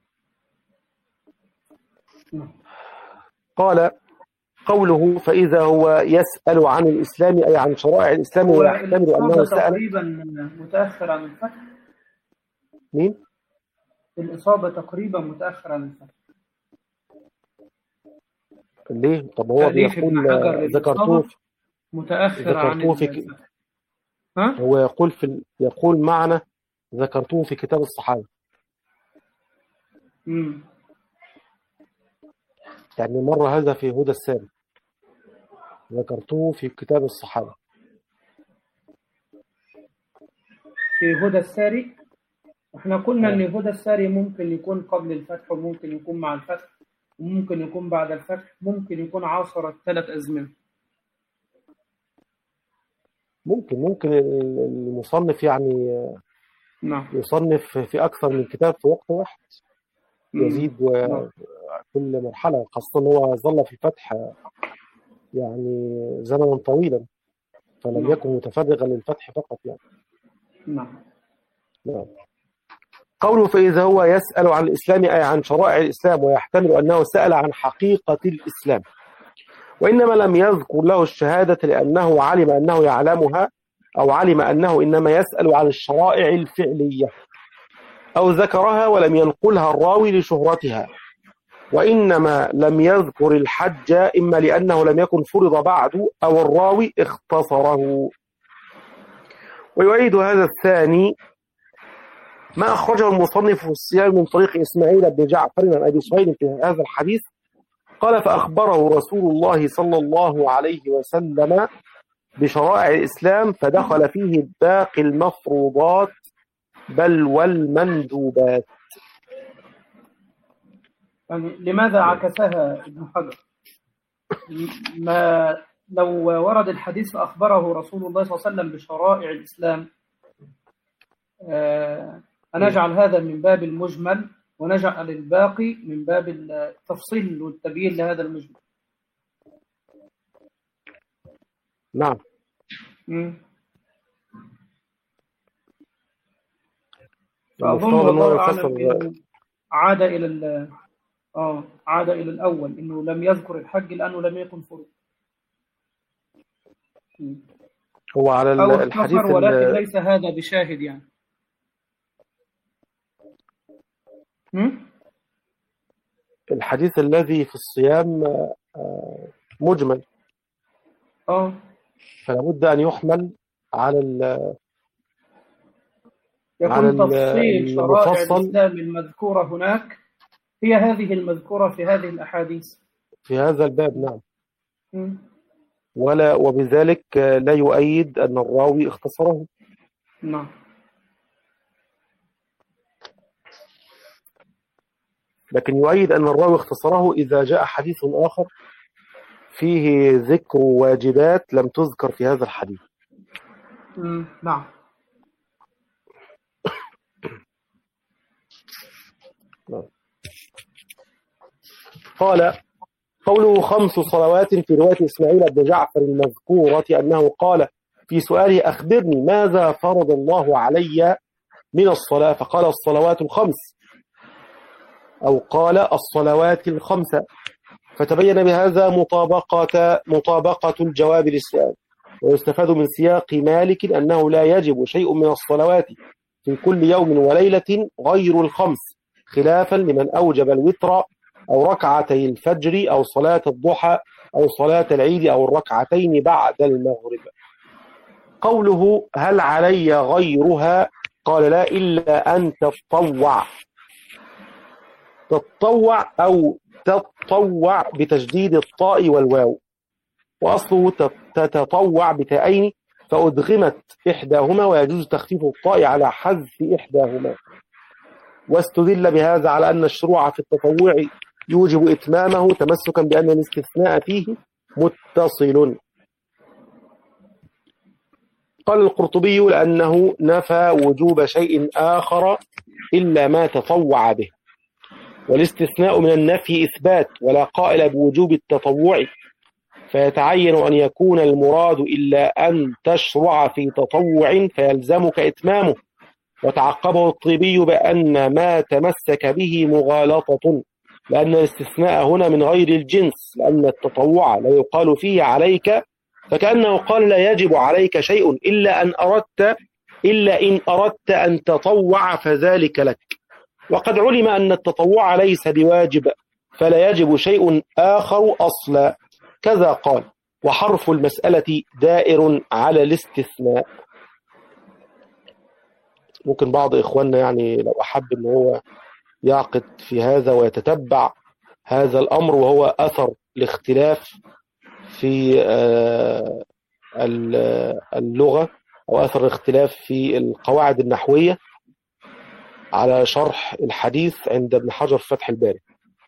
قال قوله فإذا هو يسأل عن الإسلام أي عن شرائع الإسلام ويحتمل أنه سأل. تقريبا متأخر عن الفتح. مين؟ الإصابة تقريبا متأخر عن الفتح. ليه؟ طب هو بيقول ذكرتوه متأخر عن الفتح. ها؟ هو يقول في يقول معنا ذكرتوه في كتاب الصحابة. امم يعني مرة هذا في هدى الساري ذكرتوه في كتاب الصحابة. في هدى الساري احنا قلنا ان هدى الساري ممكن يكون قبل الفتح، وممكن يكون مع الفتح، وممكن يكون بعد الفتح، ممكن يكون عاصر الثلاث أزمنة. ممكن ممكن المصنف يعني نعم يصنف في أكثر من كتاب في وقت واحد، يزيد وكل مرحلة، خاصة هو ظل في الفتح يعني زمنا طويلا، فلم نعم. يكن متفرغا للفتح فقط. لا. نعم. نعم. قوله فإذا هو يسأل عن الإسلام أي عن شرائع الإسلام، ويحتمل أنه سأل عن حقيقة الإسلام، وإنما لم يذكر له الشهادة لأنه علم أنه يعلمها، أو علم أنه إنما يسأل عن الشرائع الفعلية، أو ذكرها ولم ينقلها الراوي لشهرتها. وإنما لم يذكر الحج إما لأنه لم يكن فرض بعد، أو الراوي اختصره. ويؤيد هذا الثاني ما أخرجه المصنف في الصيام من طريق إسماعيل بن جعفر عن أبي سهيل في هذا الحديث، قال فأخبره رسول الله صلى الله عليه وسلم بشرائع الإسلام، فدخل فيه باقي المفروضات بل والمندوبات. يعني لماذا عكسها ابن حجر؟ ما لو ورد الحديث أخبره رسول الله صلى الله عليه وسلم بشرائع الإسلام، آه نجعل هذا من باب المجمل، ونجعل الباقي من باب التفصيل والتبيين لهذا المجمل. نعم. فأظن والله أعلم إنه عاد إلى آه عاد إلى الأول، إنه لم يذكر الحج لأنه لم يكن فرض. هو على الحديث، ولكن ليس هذا بشاهد يعني. الحديث الذي في الصيام مجمل، اه فلا بد أن يحمل على ال يكون على تفصيل شرائع الإسلام المذكورة هناك هي هذه المذكورة في هذه الأحاديث في هذا الباب. نعم. م. ولا وبذلك لا يؤيد أن الراوي اختصره. نعم. لكن يؤيد أن الراوي اختصره إذا جاء حديث آخر فيه ذكر واجبات لم تذكر في هذا الحديث. م. نعم. قال قوله خمس صلوات في رواية إسماعيل بن جعفر المذكورة أنه قال في سؤاله أخبرني ماذا فرض الله علي من الصلاة، فقال الصلوات الخمس، أو قال الصلوات الخمسة، فتبين بهذا مطابقة مطابقة الجواب للسؤال. ويستفاد من سياق مالك أنه لا يجب شيء من الصلوات في كل يوم وليلة غير الخمس، خلافا لمن أوجب الوتر أو ركعتي الفجر أو صلاة الضحى أو صلاة العيد أو الركعتين بعد المغرب. قوله هل علي غيرها، قال لا إلا أن تتطوع. تتطوع أو تتطوع بتجديد الطاء والواو، وأصله تتطوع بتاءين فأدغمت إحداهما، ويجوز تخفيف الطاء على حذف إحداهما. واستدل بهذا على أن الشروع في التطوع يوجب إتمامه تمسكا بأن الاستثناء فيه متصل. قال القرطبي لأنه نفى وجوب شيء آخر إلا ما تطوع به، والاستثناء من النفي إثبات ولا قائل بوجوب التطوع، فيتعين أن يكون المراد إلا أن تشرع في تطوع فيلزمك إتمامه. وتعقبه الطيبي بأن ما تمسك به مغالطة، لأن الاستثناء هنا من غير الجنس، لأن التطوع لا يقال فيه عليك، فكأنه قال لا يجب عليك شيء إلا أن أردت إلا إن أردت أن تطوع فذلك لك. وقد علم أن التطوع ليس بواجب، فلا يجب شيء آخر أصلا. كذا قال وحرف المسألة دائر على الاستثناء. ممكن بعض إخواننا يعني لو أحب أن هو يعقد في هذا ويتتبع هذا الأمر، وهو أثر الاختلاف في اللغة أو أثر الاختلاف في القواعد النحوية على شرح الحديث عند ابن حجر في فتح الباري،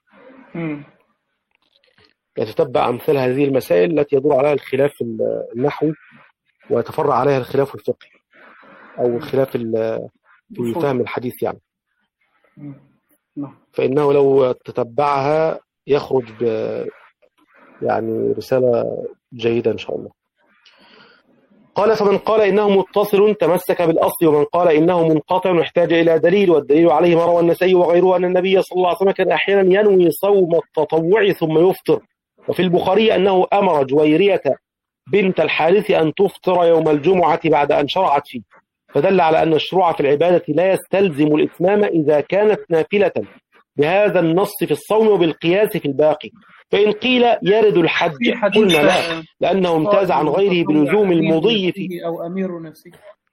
يتتبع أمثال هذه المسائل التي يدور عليها الخلاف النحوي ويتفرع عليها الخلاف الفقهي أو الخلاف في فهم الحديث يعني. فإنه لو تتبعها يخرج يعني رسالة جيدة إن شاء الله. قال فمن قال إنه متصل تمسك بالأصل، ومن قال إنه منقطع احتاج إلى دليل، والدليل عليه ما روى النسائي وغيره أن النبي صلى الله عليه وسلم كان أحيانا ينوي صوم التطوع ثم يفطر. وفي البخاري أنه أمر جويرية بنت الحارث أن تفطر يوم الجمعة بعد أن شرعت فيه، فدل على أن الشروع في العبادة لا يستلزم الإتمام إذا كانت نافلة بهذا النص في الصوم وبالقياس في الباقي. فإن قيل يرد الحج قلنا لا، لأنه امتاز عن غيره بلزوم المضي فيه. أو أمير نفسه.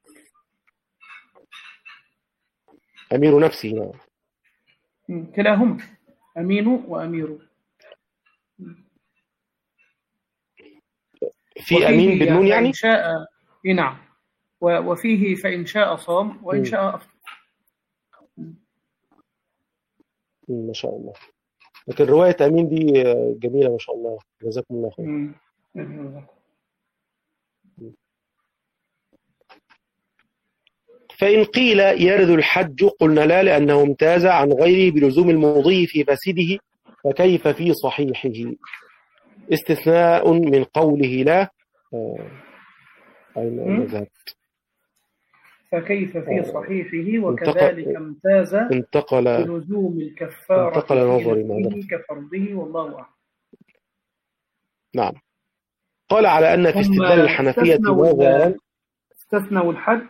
أمير نفسه نعم، كلاهما أمين وأمير. في أمين بالنون يعني شاء نعم، وفيه فإن شاء صام وإن شاء أفطر. ما شاء الله. لكن رواية أمين دي جميلة ما شاء الله، جزاكم الله خير. فإن قيل يرد الحج قلنا لا، لأنه امتاز عن غيره بلزوم المضي في فاسده، فكيف في صحيحه؟ استثناء من قوله لا. أين ذهبت؟ فكيف في صحيحه وكذلك امتاز انتقل بلزوم الكفارة انتقل نظري ما كفرضه والله أعلم. نعم. قال على أن في استدلال الحنفية نظرا استثنوا الحج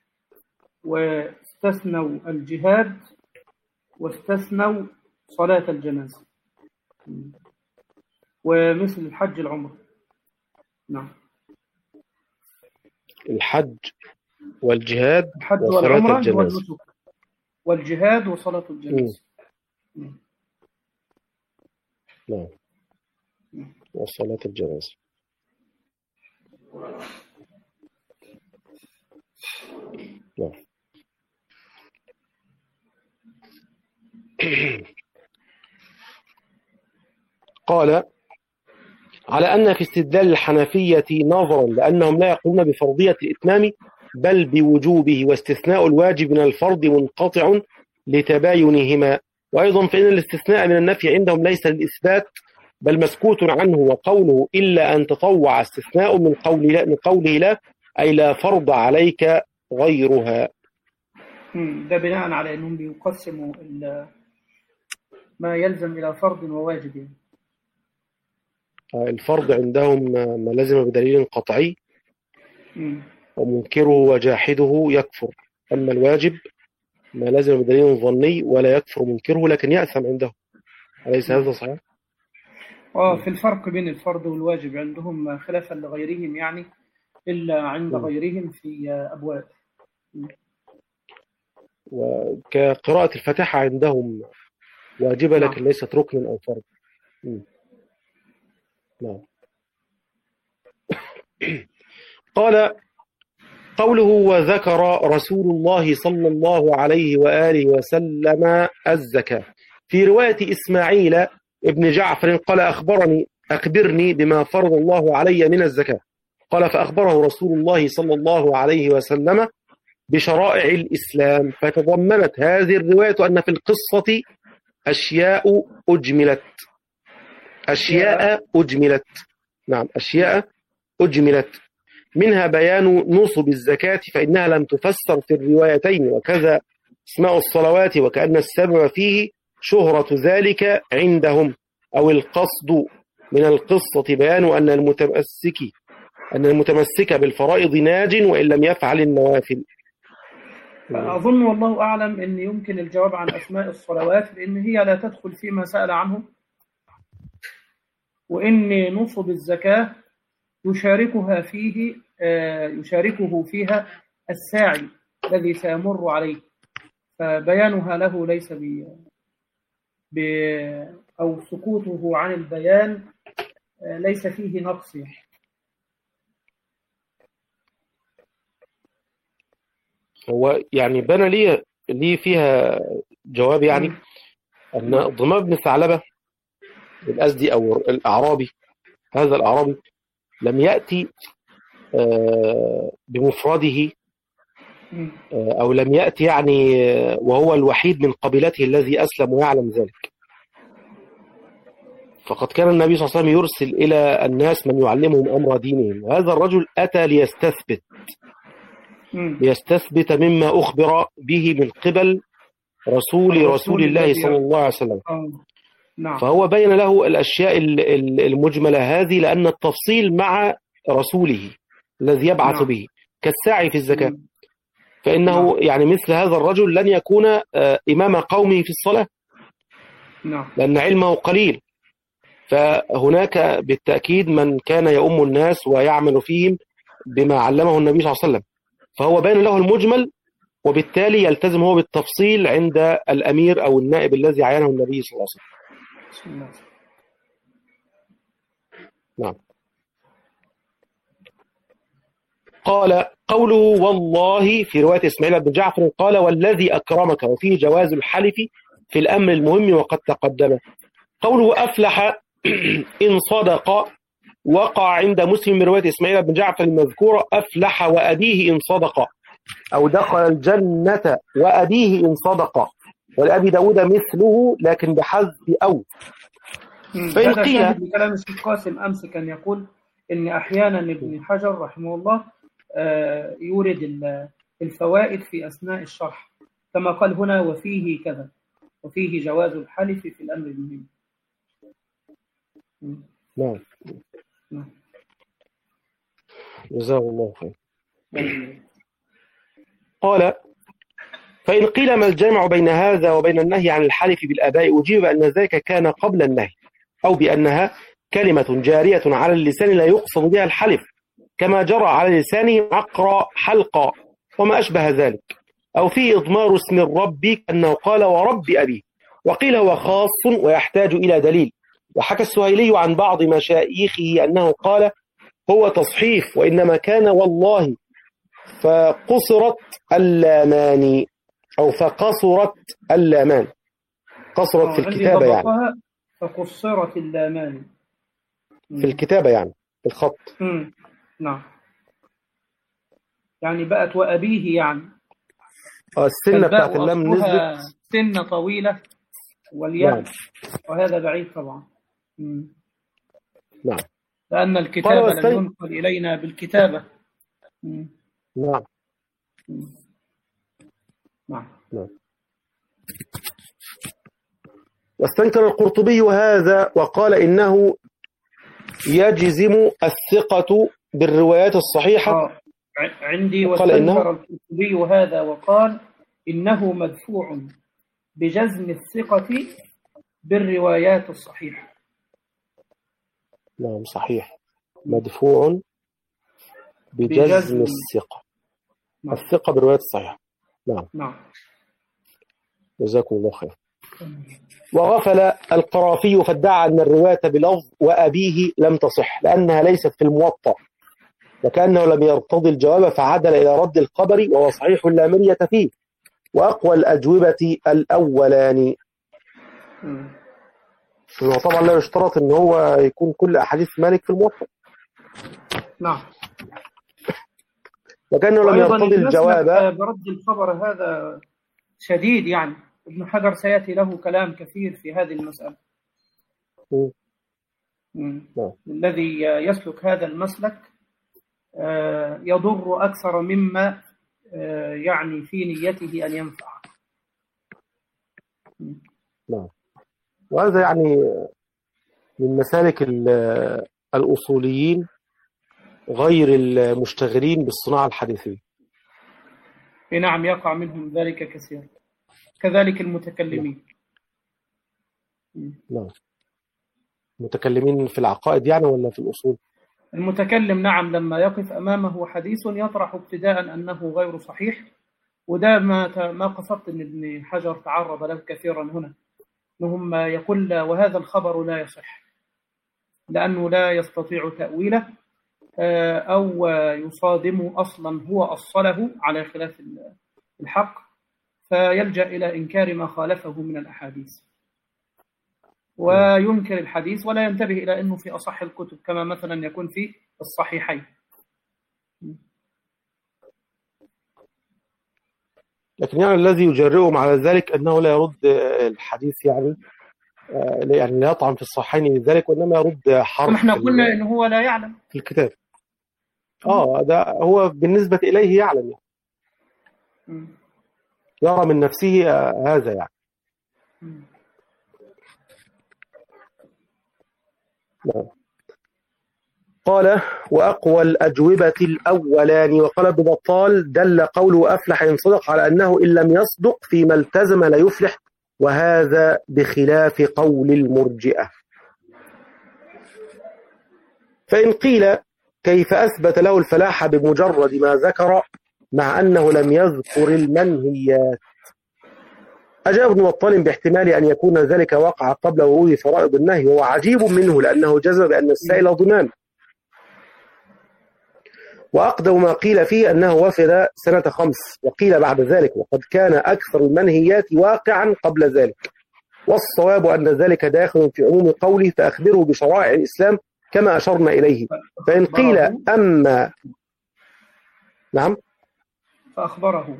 واستثنوا الجهاد واستثنوا صلاة الجنازة ومثل الحج العمر. نعم. الحج والجهاد الحج وصلاة الجنازة والجهاد وصلاة الجنازة. نعم. وصلاة الجنازة. نعم. قال على أن في استدلال الحنفية نظرا، لأنهم لا يقولون بفرضية الإتمام بل بوجوبه، واستثناء الواجب من الفرض منقطع لتباينهما. وأيضا فإن الاستثناء من النفي عندهم ليس للإثبات بل مسكوت عنه، وقوله إلا أن تطوع استثناء من قوله لا, من قوله لا أي لا فرض عليك غيرها. ده بناء على أنهم بيقسموا ما يلزم إلى فرض وواجب. الفرض عندهم ما لزم بدليل قطعي ومنكره وجاحده يكفر، أما الواجب ما لزم بدليل ظني ولا يكفر منكره لكن يأثم عنده. أليس هذا صحيح؟ آه في الفرق بين الفرض والواجب عندهم خلافا لغيرهم، يعني إلا عند غيرهم في أبواب. وكقراءة الفاتحة عندهم واجبة لكن ليست ركن أو فرض. نعم. قال قوله وذكر رسول الله صلى الله عليه وآله وسلم الزكاة. في رواية إسماعيل ابن جعفر قال أخبرني أخبرني بما فرض الله علي من الزكاة. قال فأخبره رسول الله صلى الله عليه وسلم بشرائع الإسلام، فتضمنت هذه الرواية أن في القصة أشياء أجملت أشياء أجملت نعم أشياء أجملت منها بيان نصب الزكاة فإنها لم تفسر في الروايتين، وكذا اسماء الصلوات، وكأن السبب فيه شهرة ذلك عندهم، أو القصد من القصة بيان أن المتمسك أن المتمسك بالفرائض ناج وإن لم يفعل النوافل. أظن والله أعلم أن يمكن الجواب عن أسماء الصلوات لأن هي لا تدخل فيما سأل عنه، وإن نصب الزكاة يشاركها فيه يشاركه فيها الساعي الذي سيمر عليه، فبيانها له ليس ب ب أو سكوته عن البيان ليس فيه نقص. هو يعني بنى لي لي فيها جواب، يعني أن ضمام بن ثعلبة الأزدي أو الأعرابي، هذا الأعرابي لم يأتي بمفرده أو لم يأتي يعني وهو الوحيد من قبيلته الذي أسلم ويعلم ذلك، فقد كان النبي صلى الله عليه وسلم يرسل إلى الناس من يعلمهم أمر دينهم، وهذا الرجل أتى ليستثبت ليستثبت مما أخبر به من قبل رسول رسول الله صلى الله عليه وسلم. فهو بين له الأشياء المجملة هذه، لأن التفصيل مع رسوله الذي يبعث به كالساعي في الزكاة، فإنه يعني مثل هذا الرجل لن يكون إمام قومه في الصلاة لأن علمه قليل. فهناك بالتأكيد من كان يؤم الناس ويعمل فيهم بما علمه النبي صلى الله عليه وسلم، فهو بين له المجمل، وبالتالي يلتزم هو بالتفصيل عند الأمير أو النائب الذي عينه النبي صلى الله عليه وسلم. نعم. قال قوله والله في رواية إسماعيل بن جعفر قال والذي أكرمك، وفيه جواز الحلف في الأمر المهم وقد تقدم. قوله أفلح إن صدق وقع عند مسلم من رواية إسماعيل بن جعفر المذكورة أفلح وأبيه إن صدق، أو دخل الجنة وأبيه إن صدق، ولأبي داود مثله لكن بحذف أو. فإن قيل بكلام الشيخ قاسم أمس كان يقول إن أحيانا ابن حجر رحمه الله يورد الفوائد في أثناء الشرح، كما قال هنا وفيه كذا، وفيه جواز الحلف في الأمر المهم. نعم. جزاه الله خير. قال فإن قيل ما الجمع بين هذا وبين النهي عن الحلف بالآباء، أجيب أن ذلك كان قبل النهي، أو بأنها كلمة جارية على اللسان لا يقصد بها الحلف، كما جرى على لسانه عقر حلقا وما أشبه ذلك، أو فيه إضمار اسم الرب أنه قال ورب أبيه. وقيل هو خاص ويحتاج إلى دليل. وحكى السهيلي عن بعض مشايخه أنه قال هو تصحيف، وإنما كان والله فقصرت اللامان، أو فقصرت اللامان، قصرت في الكتابة يعني، فقصرت اللامان في الكتابة يعني في الخط. مم. نعم، يعني بقت وأبيه يعني السنة بتاعت اللام نزلت سنة طويلة والياء. نعم. وهذا بعيد طبعا. مم. نعم، لأن الكتابة لم ينقل إلينا بالكتابة. مم. نعم. نعم. نعم. واستنكر القرطبي هذا وقال إنه يجزم الثقة بالروايات الصحيحة. آه. عندي واستنكر القرطبي هذا وقال إنه مدفوع بجزم الثقة بالروايات الصحيحة. نعم صحيح، مدفوع بجزم, بجزم الثقة. نعم. الثقة بالروايات الصحيحة. نعم. نعم. جزاكم الله خير. وغفل القرافي فادعى أن الرواية بلفظ وأبيه لم تصح لأنها ليست في الموطأ، وكأنه لم يرتضي الجواب فعدل إلى رد الخبر، وهو صحيح لا مرية فيه، وأقوى الأجوبة الأولان. طبعا لا يشترط أن هو يكون كل أحاديث مالك في الموطأ. نعم. وكأنه لم يرتضي الجواب برد الخبر هذا شديد، يعني ابن حجر سيأتي له كلام كثير في هذه المسألة. م. م. الذي يسلك هذا المسلك يضر أكثر مما يعني في نيته أن ينفع. نعم. وهذا يعني من مسالك الأصوليين غير المشتغلين بالصناعة الحديثية. نعم، يقع منهم ذلك كثير، كذلك المتكلمين. نعم. المتكلمين في العقائد يعني ولا في الأصول؟ المتكلم نعم، لما يقف أمامه حديث يطرح ابتداء أنه غير صحيح، وده ما ما قصدت أن ابن حجر تعرض له كثيرا هنا، أنهم يقول وهذا الخبر لا يصح لأنه لا يستطيع تأويله أو يصادم أصلا هو أصله على خلاف الحق، فيلجأ إلى إنكار ما خالفه من الأحاديث وينكر الحديث ولا ينتبه إلى أنه في أصح الكتب كما مثلا يكون في الصحيحين. لكن يعني الذي يجرئهم على ذلك أنه لا يرد الحديث يعني يعني لا يطعن في الصحيحين لذلك، وإنما يرد حرف احنا قلنا إن هو لا يعلم في الكتاب. آه ده هو بالنسبة إليه يعلم يعني. م. يرى من نفسه آه هذا يعني. م. نعم. قال وأقوى الأجوبة الأولان. وقال ابن بطال دل قوله أفلح إن صدق على أنه إن لم يصدق فيما التزم لا يفلح، وهذا بخلاف قول المرجئة. فإن قيل كيف أثبت له الفلاح بمجرد ما ذكر مع أنه لم يذكر المنهيات؟ أجاب ابن بطال باحتمال أن يكون ذلك وقع قبل ورود فرائض النهي، وهو عجيب منه لأنه جزم بأن السائل ضمان. وأقدم ما قيل فيه أنه وفد سنة خمس، وقيل بعد ذلك وقد كان أكثر المنهيات واقعا قبل ذلك، والصواب أن ذلك داخل في عموم قوله فأخبره بشرائع الإسلام كما أشرنا إليه. فإن قيل أما نعم فأخبره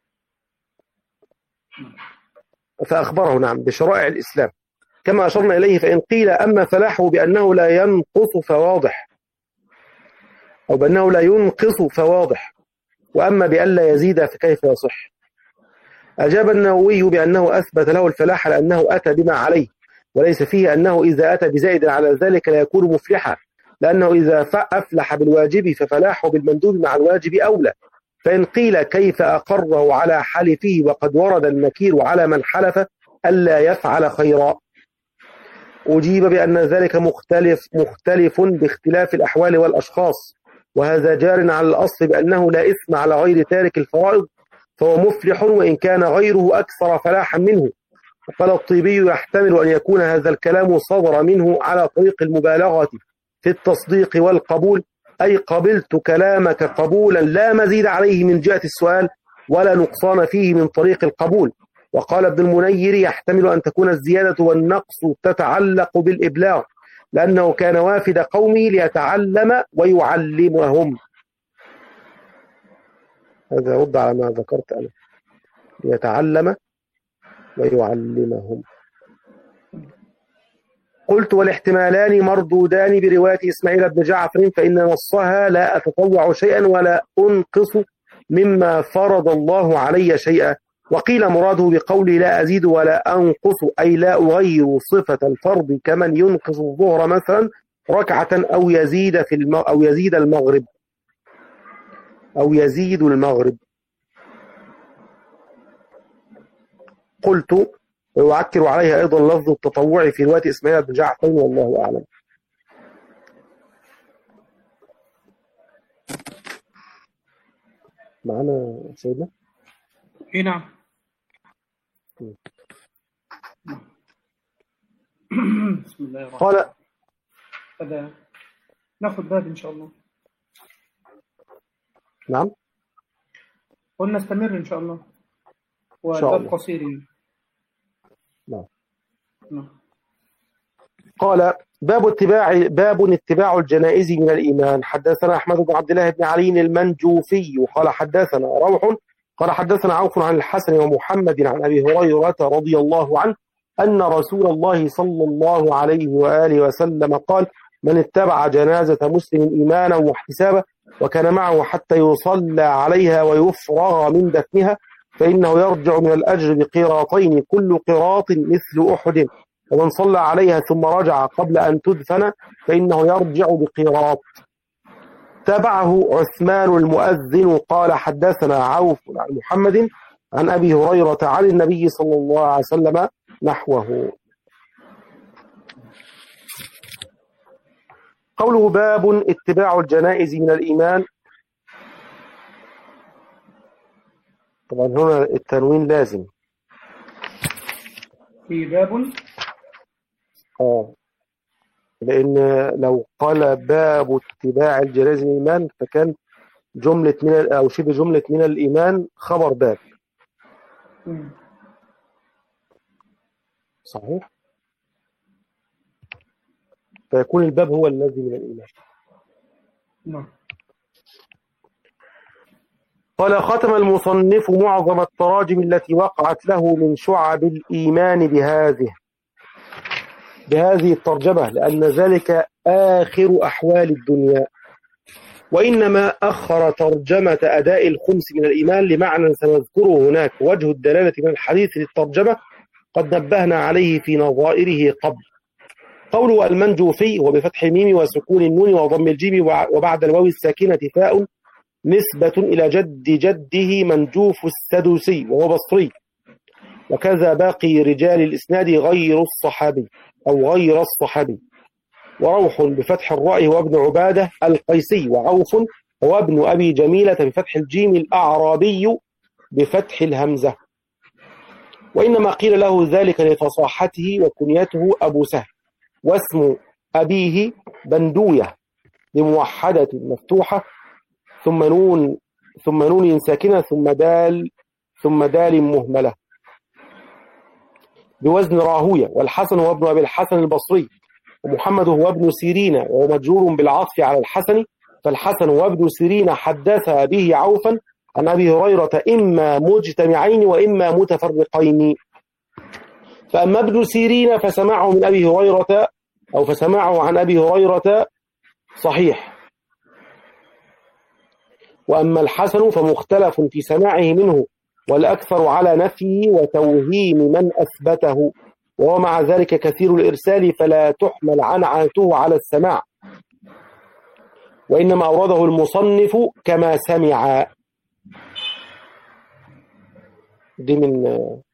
فأخبره نعم بشرائع الإسلام كما أشرنا إليه. فإن قيل أما فلاحه بأنه لا ينقص فواضح، أو بأنه لا ينقص فواضح، وأما بألا يزيد فكيف يصح؟ أجاب النووي بأنه أثبت له الفلاح لأنه أتى بما عليه، وليس فيه أنه إذا أتى بزائد على ذلك لا يكون مفلحا، لأنه إذا أفلح بالواجب ففلاحه بالمندوب مع الواجب أولى. فإن قيل كيف أقره على حلفه وقد ورد النكير على من حلف ألا يفعل خيرا؟ أجيب بأن ذلك مختلف مختلف باختلاف الأحوال والأشخاص، وهذا جار على الأصل بأنه لا إثم على غير تارك الفرائض فهو مفلح وإن كان غيره أكثر فلاحا منه. وقال الطيبي يحتمل أن يكون هذا الكلام صدر منه على طريق المبالغة في التصديق والقبول، أي قبلت كلامك قبولا لا مزيد عليه من جهة السؤال ولا نقصان فيه من طريق القبول. وقال ابن المنير يحتمل أن تكون الزيادة والنقص تتعلق بالإبلاغ، لأنه كان وافد قومه ليتعلم ويعلمهم. هذا يرد على ما ذكرت أنا، ليتعلم ويعلمهم. قلت والاحتمالان مردودان برواية إسماعيل بن جعفر، فإن نصها لا أتطوع شيئا ولا أنقص مما فرض الله علي شيئا. وقيل مراده بقولي لا أزيد ولا أنقص أي لا أغير صفة الفرض كمن ينقص الظهر مثلا ركعة أو يزيد في الم... أو يزيد المغرب أو يزيد المغرب. قلت ويعكر عليها أيضا لفظ التطوع في رواية إسماعيل بن جعفر والله أعلم. معنا سيدنا؟ اي نعم. بسم الله الرحمن قال هذا ناخذ باب إن شاء الله. نعم قلنا نستمر إن شاء الله، شاء والباب الله. قصير. نعم. نعم. قال باب اتباع باب اتباع الجنائز من الإيمان. حدثنا أحمد بن عبد الله بن علي المنجوفي قال حدثنا روح قال حدثنا عوف عن الحسن ومحمد عن أبي هريرة رضي الله عنه أن رسول الله صلى الله عليه وآله وسلم قال من اتبع جنازة مسلم إيمانا واحتسابا وكان معه حتى يصلى عليها ويفرغ من دفنها فإنه يرجع من الأجر بقيراطين كل قيراط مثل أحد، ومن صلى عليها ثم رجع قبل أن تدفن فإنه يرجع بقيراط. تبعه عثمان المؤذن قال حدثنا عوف عن محمد عن أبي هريرة عن النبي صلى الله عليه وسلم نحوه. قوله باب اتباع الجنائز من الإيمان. طبعا هنا التنوين لازم في باب اه لأن لو قال باب اتباع الجنائز من الإيمان فكان جملة من أو شبه جملة من الإيمان خبر باب. م. صحيح، فيكون الباب هو الذي من الإيمان. نعم. قال ختم المصنف معظم التراجم التي وقعت له من شعب الإيمان بهذه. بهذه الترجمة لأن ذلك آخر أحوال الدنيا، وإنما أخر ترجمة أداء الخمس من الإيمان لمعنى سنذكره هناك. وجه الدلالة من الحديث للترجمة قد نبهنا عليه في نظائره قبل. قوله المنجوفي وبفتح الميم وسكون النون وضم الجيم وبعد الواو الساكنة فاء نسبة إلى جد جده منجوف السدوسي وهو بصري، وكذا باقي رجال الإسناد غير الصحابي أو غير الصحابي. وروح بفتح الراء هو ابن عبادة القيسي، وعوف هو ابن أبي جميلة بفتح الجيم الأعرابي بفتح الهمزة. وإنما قيل له ذلك لفصاحته، وكنيته أبو سهل، واسم أبيه بندوية بموحدة مفتوحة ثم نون ثم نون ساكنة ثم دال ثم دال مهملة بوزن راهوية. والحسن هو ابن أبي الحسن البصري، ومحمد هو ابن سيرين وهو مجرور بالعطف على الحسن، فالحسن هو ابن سيرين حدث به عوفا عن أبي هريرة إما مجتمعين وإما متفرقين. فأما ابن سيرين فسمعه من أبي هريرة أو فسمعه عن أبي هريرة صحيح، وأما الحسن فمختلف في سماعه منه، والأكثر على نفيه وتوهيم من أثبته، وهو مع ذلك كثير الإرسال فلا تحمل عنعنته على السماع، وإنما أورده المصنف كما سمع. دي من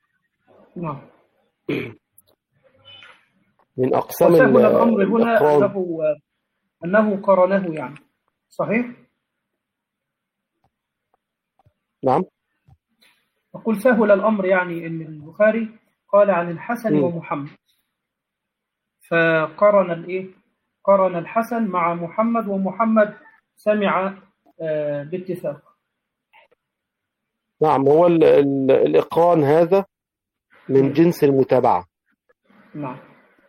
من أقسام الأمر هنا أنه, أنه قرنه يعني صحيح؟ نعم، أقول سهل الأمر يعني أن البخاري قال عن الحسن م. ومحمد، فقرن الإيه؟ قرن الحسن مع محمد، ومحمد سمع آه باتفاق. نعم، هو ال ال الإقران هذا من جنس المتابعة. نعم،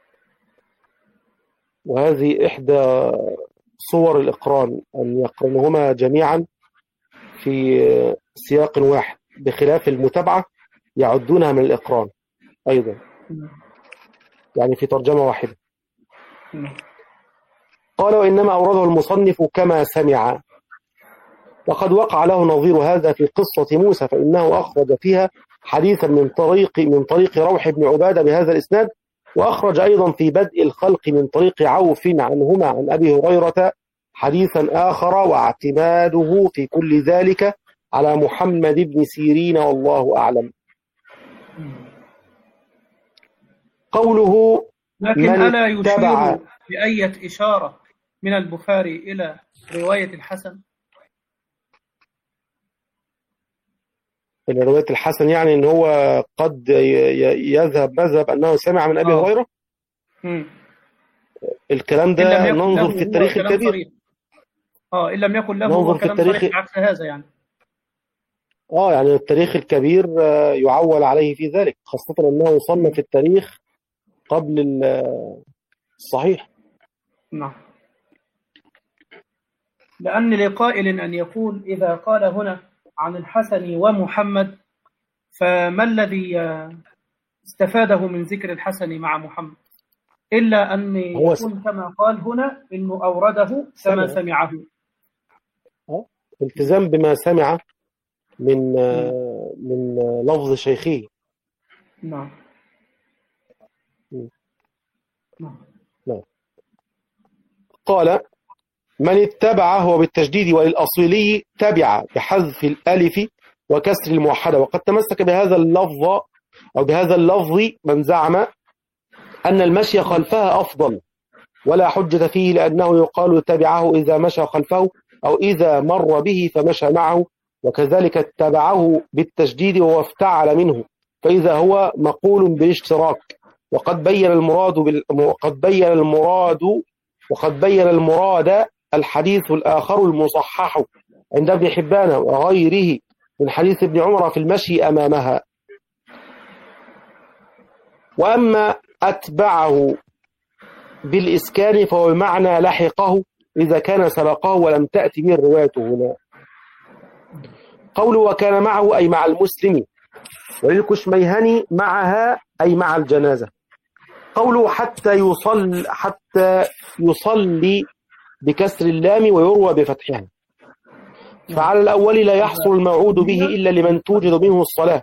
وهذه إحدى صور الإقران، أن يقرنهما جميعا في سياق واحد، بخلاف المتابعة يعدونها من الإقران أيضا، يعني في ترجمة واحدة. قال وإنما أورده المصنف كما سمع، وقد وقع له نظير هذا في قصة موسى، فإنه أخرج فيها حديثا من طريق من طريق روح بن عبادة بهذا الإسناد، وأخرج أيضا في بدء الخلق من طريق عوف عنهما عن أبي هريرة حديثا آخر، واعتماده في كل ذلك على محمد بن سيرين والله أعلم. قوله لكن ألا يشير بأية إشارة من البخاري إلى رواية الحسن؟ إلى رواية الحسن يعني إن هو قد يذهب مذهب أنه سمع من أبي هريرة. الكلام ده ننظر في التاريخ الكبير. اه إن لم يكن له ننظر في التاريخ عكس هذا يعني. اه يعني التاريخ الكبير يعول عليه في ذلك، خاصة أنه صنف التاريخ قبل الصحيح. نعم، لأن لقائل أن يقول إذا قال هنا عن الحسن ومحمد فما الذي استفاده من ذكر الحسن مع محمد، إلا أن يكون كما قال هنا إنه أورده كما سمعه. التزام بما سمع من من لفظ شيخه. نعم نعم. قال من اتبع هو بالتجديد، وللأصيلي تبع بحذف الألف وكسر الموحدة. وقد تمسك بهذا اللفظ أو بهذا اللفظ من زعم أن المشي خلفها أفضل، ولا حجة فيه، لأنه يقال تبعه إذا مشى خلفه أو إذا مر به فمشى معه، وكذلك اتبعه بالتجديد وهو افتعل منه، فإذا هو مقول بالاشتراك. وقد بين المراد بال... وقد بين المراد وقد بين المراد الحديث الآخر المصحح عند ابن حبان وغيره من حديث ابن عمر في المشي أمامها. وأما أتبعه بالإسكان فهو بمعنى لحقه إذا كان سبقه ولم تأتي به الرواية هنا. قوله وكان معه أي مع المسلم، وللكشميهني معها أي مع الجنازة. قوله حتى يصل حتى يصلي بكسر اللام ويروى بفتحها. فعلى الأول لا يحصل الموعود به إلا لمن توجد منه الصلاة،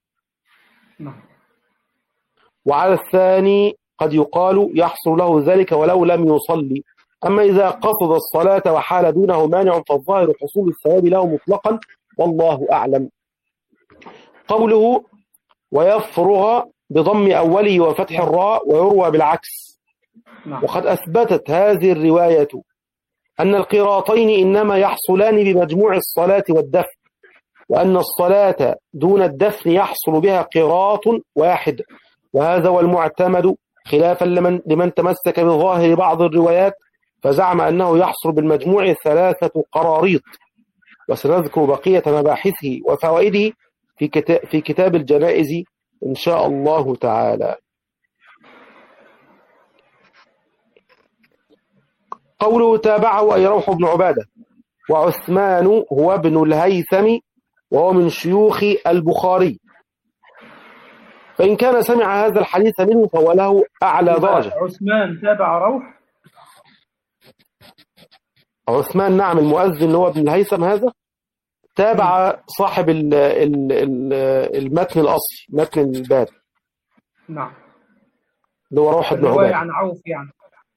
وعلى الثاني قد يقال يحصل له ذلك ولو لم يصلي. أما إذا قصد الصلاة وحال دونه مانع فالظاهر حصول الثواب له مطلقا، والله أعلم. قوله ويفرغ بضم أوله وفتح الراء ويروى بالعكس. وقد أثبتت هذه الرواية أن القراطين إنما يحصلان بمجموع الصلاة والدفن، وأن الصلاة دون الدفن يحصل بها قراط واحد، وهذا هو المعتمد خلافا لمن, لمن تمسك بظاهر بعض الروايات فزعم أنه يحصل بالمجموع ثلاثة قراريط. وسنذكر بقية مباحثه وفوائده في كتاب, في كتاب الجنائز إن شاء الله تعالى. قوله تابعه أي روح بن عبادة، وعثمان هو ابن الهيثم وهو من شيوخ البخاري، فإن كان سمع هذا الحديث منه فهو له أعلى درجة. عثمان تابع روح؟ عثمان نعم، المؤذن هو ابن الهيثم هذا تابع صاحب ال ال ال المتن الأصلي، متن الباب. نعم، اللي هو روح بن عبادة. الرواية عن عوف يعني.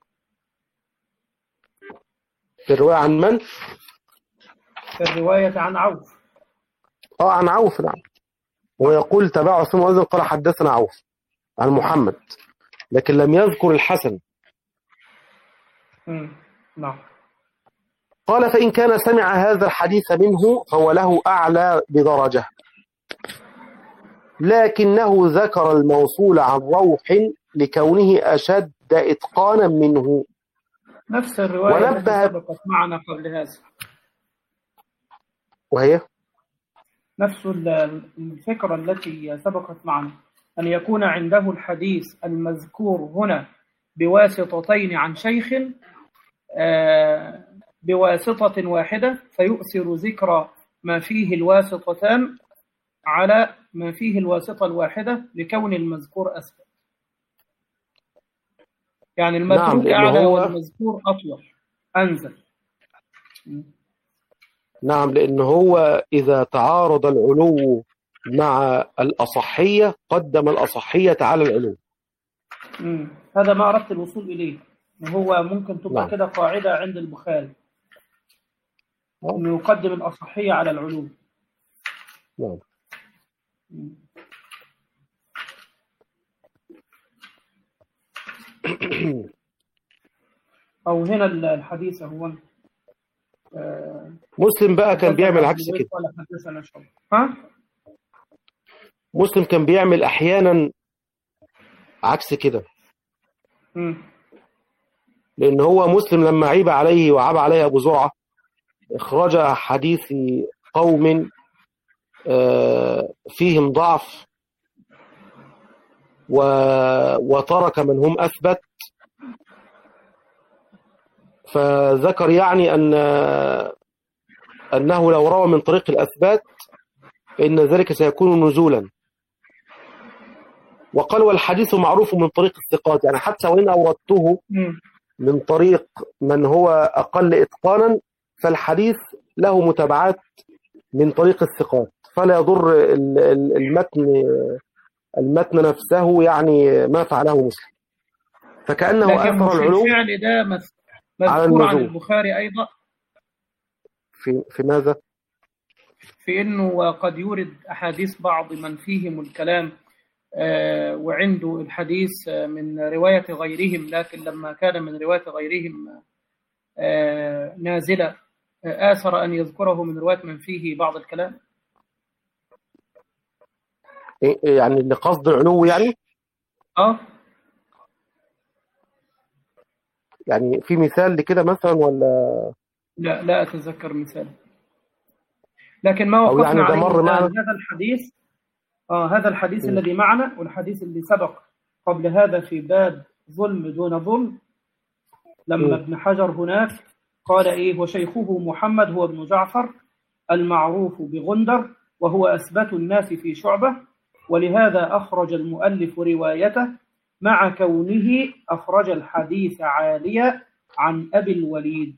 في الرواية عن من؟ في الرواية عن عوف. اه عن عوف نعم. ويقول تبع عثمان المؤذن قال حدثنا عوف عن محمد، لكن لم يذكر الحسن. امم نعم. قال فإن كان سمع هذا الحديث منه فهو له أعلى بدرجة، لكنه ذكر الموصول عن روح لكونه أشد إتقانا منه. نفس الرواية التي سبقت معنا قبل هذا، وهي نفس الفكرة التي سبقت معنا، أن يكون عنده الحديث المذكور هنا بواسطتين عن شيخ بواسطة واحدة، فيؤثر ذكر ما فيه الواسطتان على ما فيه الواسطة الواحدة لكون المذكور أثبت. يعني المتروك نعم أعلى هو... والمذكور أطول أنزل. نعم، لأن هو إذا تعارض العلو مع الأصحية قدم الأصحية على العلو. مم. هذا ما أردت الوصول إليه. هو ممكن تبقى نعم. كده قاعدة عند البخاري أنه يقدم الأصحية على العلو. نعم. أو هنا الحديث هو آه مسلم بقى كان بيعمل عكس كده. ها؟ مسلم كان بيعمل أحيانا عكس كده. م. لأن هو مسلم لما عيب عليه وعاب عليه أبو زرعة إخراج حديث قوم آه فيهم ضعف وترك من هم أثبت، فذكر يعني أن أنه لو روى من طريق الأثبات فإن ذلك سيكون نزولا. وقال والحديث معروف من طريق الثقات، يعني حتى وإن أوردته من طريق من هو أقل إتقانا فالحديث له متابعات من طريق الثقات، فلا يضر المتن المتن نفسه يعني ما فعله مسلم، فكأنه أثر العلو. الفعل ده مذكور عن البخاري أيضا في في ماذا؟ في إنه قد يورد أحاديث بعض من فيهم الكلام آه وعنده الحديث من رواية غيرهم، لكن لما كان من رواية غيرهم آه نازلة آه آثر أن يذكره من رواية من فيه بعض الكلام. يعني لقصد العلو يعني؟ آه يعني في مثال لكده مثلا ولا؟ لا لا أتذكر مثال، لكن ما وقفنا يعني عليه مر معنا هذا الحديث آه هذا الحديث م. الذي معنا والحديث اللي سبق قبل هذا في باب ظلم دون ظلم، لما م. ابن حجر هناك قال إيه وشيخه محمد هو ابن جعفر المعروف بغندر وهو أثبت الناس في شعبة، ولهذا أخرج المؤلف روايته مع كونه أخرج الحديث عالية عن أبي الوليد،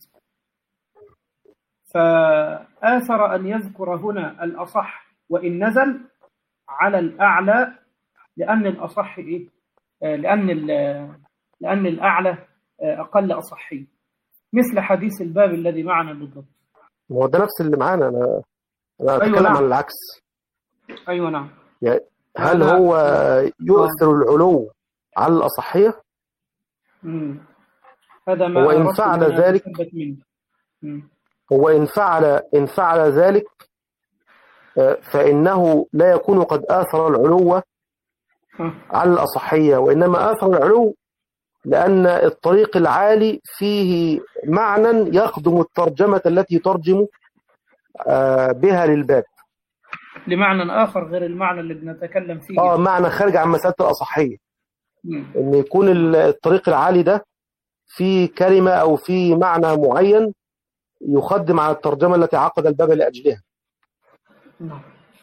فآثر أن يذكر هنا الأصح وإن نزل على الأعلى، لأن الأصح إيه؟ لأن لأن الأعلى أقل أصحي، مثل حديث الباب الذي معنا بالضبط. هو ده نفس اللي معانا. أنا أنا أتكلم أيوة نعم. عن العكس. أيوة نعم. يعني هل لا. هو يؤثر العلو على الأصحية؟ مم. هذا ما وإن أردت فعل أن ذلك أتثبت منه. مم. وإن فعل إن فعل ذلك فإنه لا يكون قد آثر العلو على الأصحية، وإنما آثر العلو لأن الطريق العالي فيه معنى يخدم الترجمة التي ترجم بها للباب، لمعنى آخر غير المعنى اللي بنتكلم فيه. آه معنى خارج عن مسألة الأصحية. مم. إن يكون الطريق العالي ده في كلمة أو في معنى معين يخدم على الترجمة التي عقد الباب لأجلها. نعم.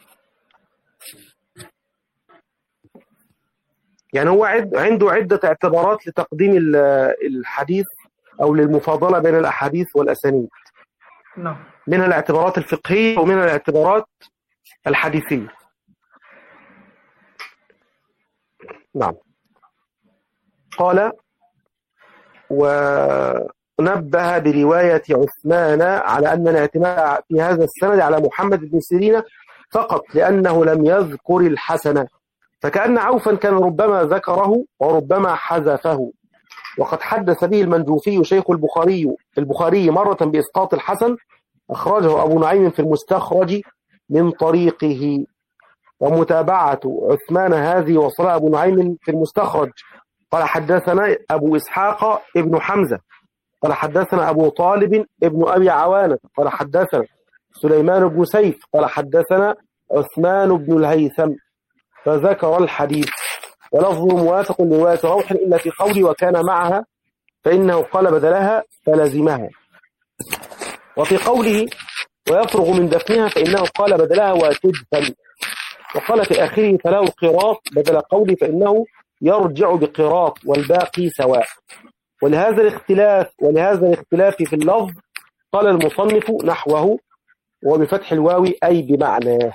يعني هو عنده عدة اعتبارات لتقديم الحديث أو للمفاضلة بين الأحاديث والأسانيد. نعم. منها الاعتبارات الفقهية ومنها الاعتبارات الحديثية. نعم. قال: ونبه برواية عثمان على أن الاعتماد في هذا السند على محمد بن سيرين فقط لأنه لم يذكر الحسن، فكأن عوفا كان ربما ذكره وربما حذفه، وقد حدث به المنجوفي شيخ البخاري البخاري مرة بإسقاط الحسن، أخرجه أبو نعيم في المستخرج من طريقه. ومتابعة عثمان هذه وصلها أبو نعيم في المستخرج قال: حدثنا أبو إسحاق ابن حمزة قال: حدثنا أبو طالب ابن أبي عوانة قال: حدثنا سليمان بن سيف قال: حدثنا عثمان بن الهيثم، فذكر الحديث، ولفظه موافق لرواية روح إلا في قولي وكان معها فإنه قال بدلها فلزمها، وفي قوله ويفرغ من دفنها فإنه قال بدلها وتدفن، وقال في آخره فله قراط بدل قولي فإنه يرجع بقراط والباقي سواء. ولهذا الاختلاف ولهذا الاختلاف في اللفظ قال المصنف نحوه، وبفتح الواو أي بمعناه.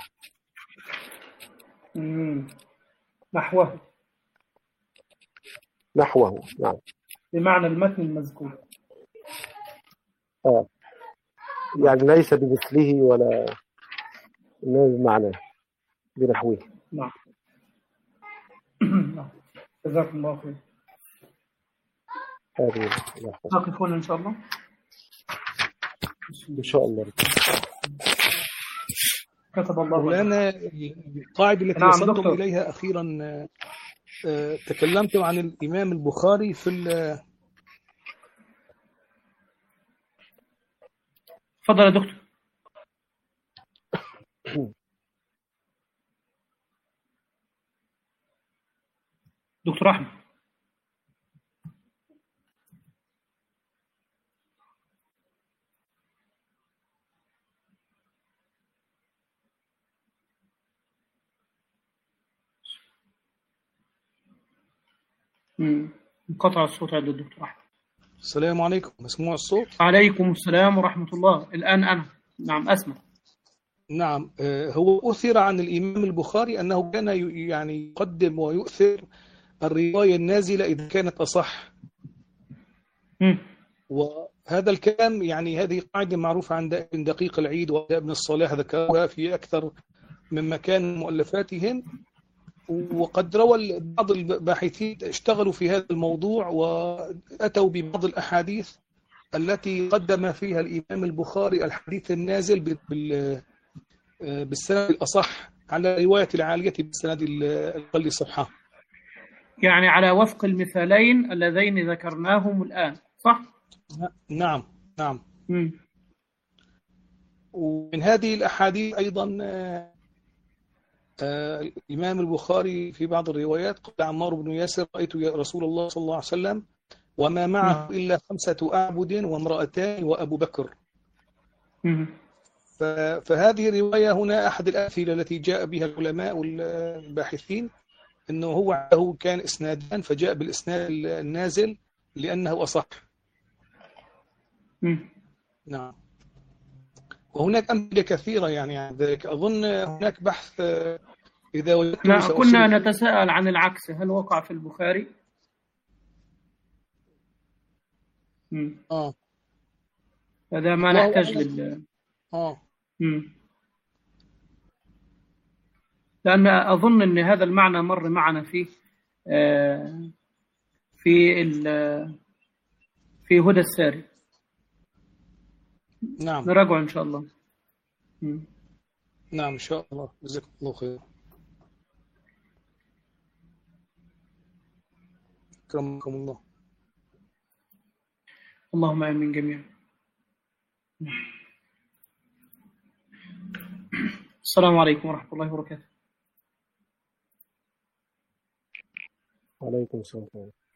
نحوه نحوه نعم، بمعنى المتن المذكور. آه. يعني ليس بمثله ولا بمعناه، بنحوه. نعم. جزاكم الله خير. هذه نقفون إن شاء الله. إن شاء الله. كتب الله لنا القاعدة التي نعم وصلتم دكتور. إليها أخيرا. تكلمتم عن الإمام البخاري في ال تفضل يا دكتور. دكتور أحمد. انقطع الصوت عند الدكتور أحمد. السلام عليكم، مسموع الصوت؟ عليكم السلام ورحمة الله. الآن أنا نعم أسمع. نعم. هو أثر عن الإمام البخاري أنه كان يعني يقدم ويؤثر الرواية النازلة إذا كانت أصح. م. وهذا الكلام يعني هذه قاعدة معروفة عند ابن دقيق العيد وابن الصلاح، ذكرها في أكثر من مكان مؤلفاتهم، وقد روى بعض الباحثين اشتغلوا في هذا الموضوع وأتوا ببعض الأحاديث التي قدم فيها الإمام البخاري الحديث النازل بالسند الأصح على رواية العالية بالسند الأقل صحة، يعني على وفق المثالين اللذين ذكرناهم الآن، صح؟ نعم نعم. م. ومن هذه الأحاديث أيضا آه الإمام البخاري في بعض الروايات قال عمار بن ياسر: رأيت يا رسول الله صلى الله عليه وسلم وما معه إلا خمسة أعبد وامرأتان وأبو بكر. م. فهذه الرواية هنا أحد الأمثلة التي جاء بها العلماء والباحثين أنه هو عنده كان إسنادان فجاء بالإسناد النازل لأنه أصح. مم. نعم. وهناك أمثلة كثيرة يعني عن ذلك. أظن هناك بحث إذا وجدته لا، كنا سأرسله. نتساءل عن العكس، هل وقع في البخاري؟ مم. آه هذا ما الله نحتاج أعلم. لل آه مم. لأن أظن أن هذا المعنى مر معنا فيه آه، في ال- في هدى الساري. نعم نراجع إن شاء الله. مم. نعم إن شاء الله. جزاكم الله خير. أكرمكم الله. اللهم آمين جميعا. السلام عليكم ورحمة الله وبركاته. وعليكم السلام.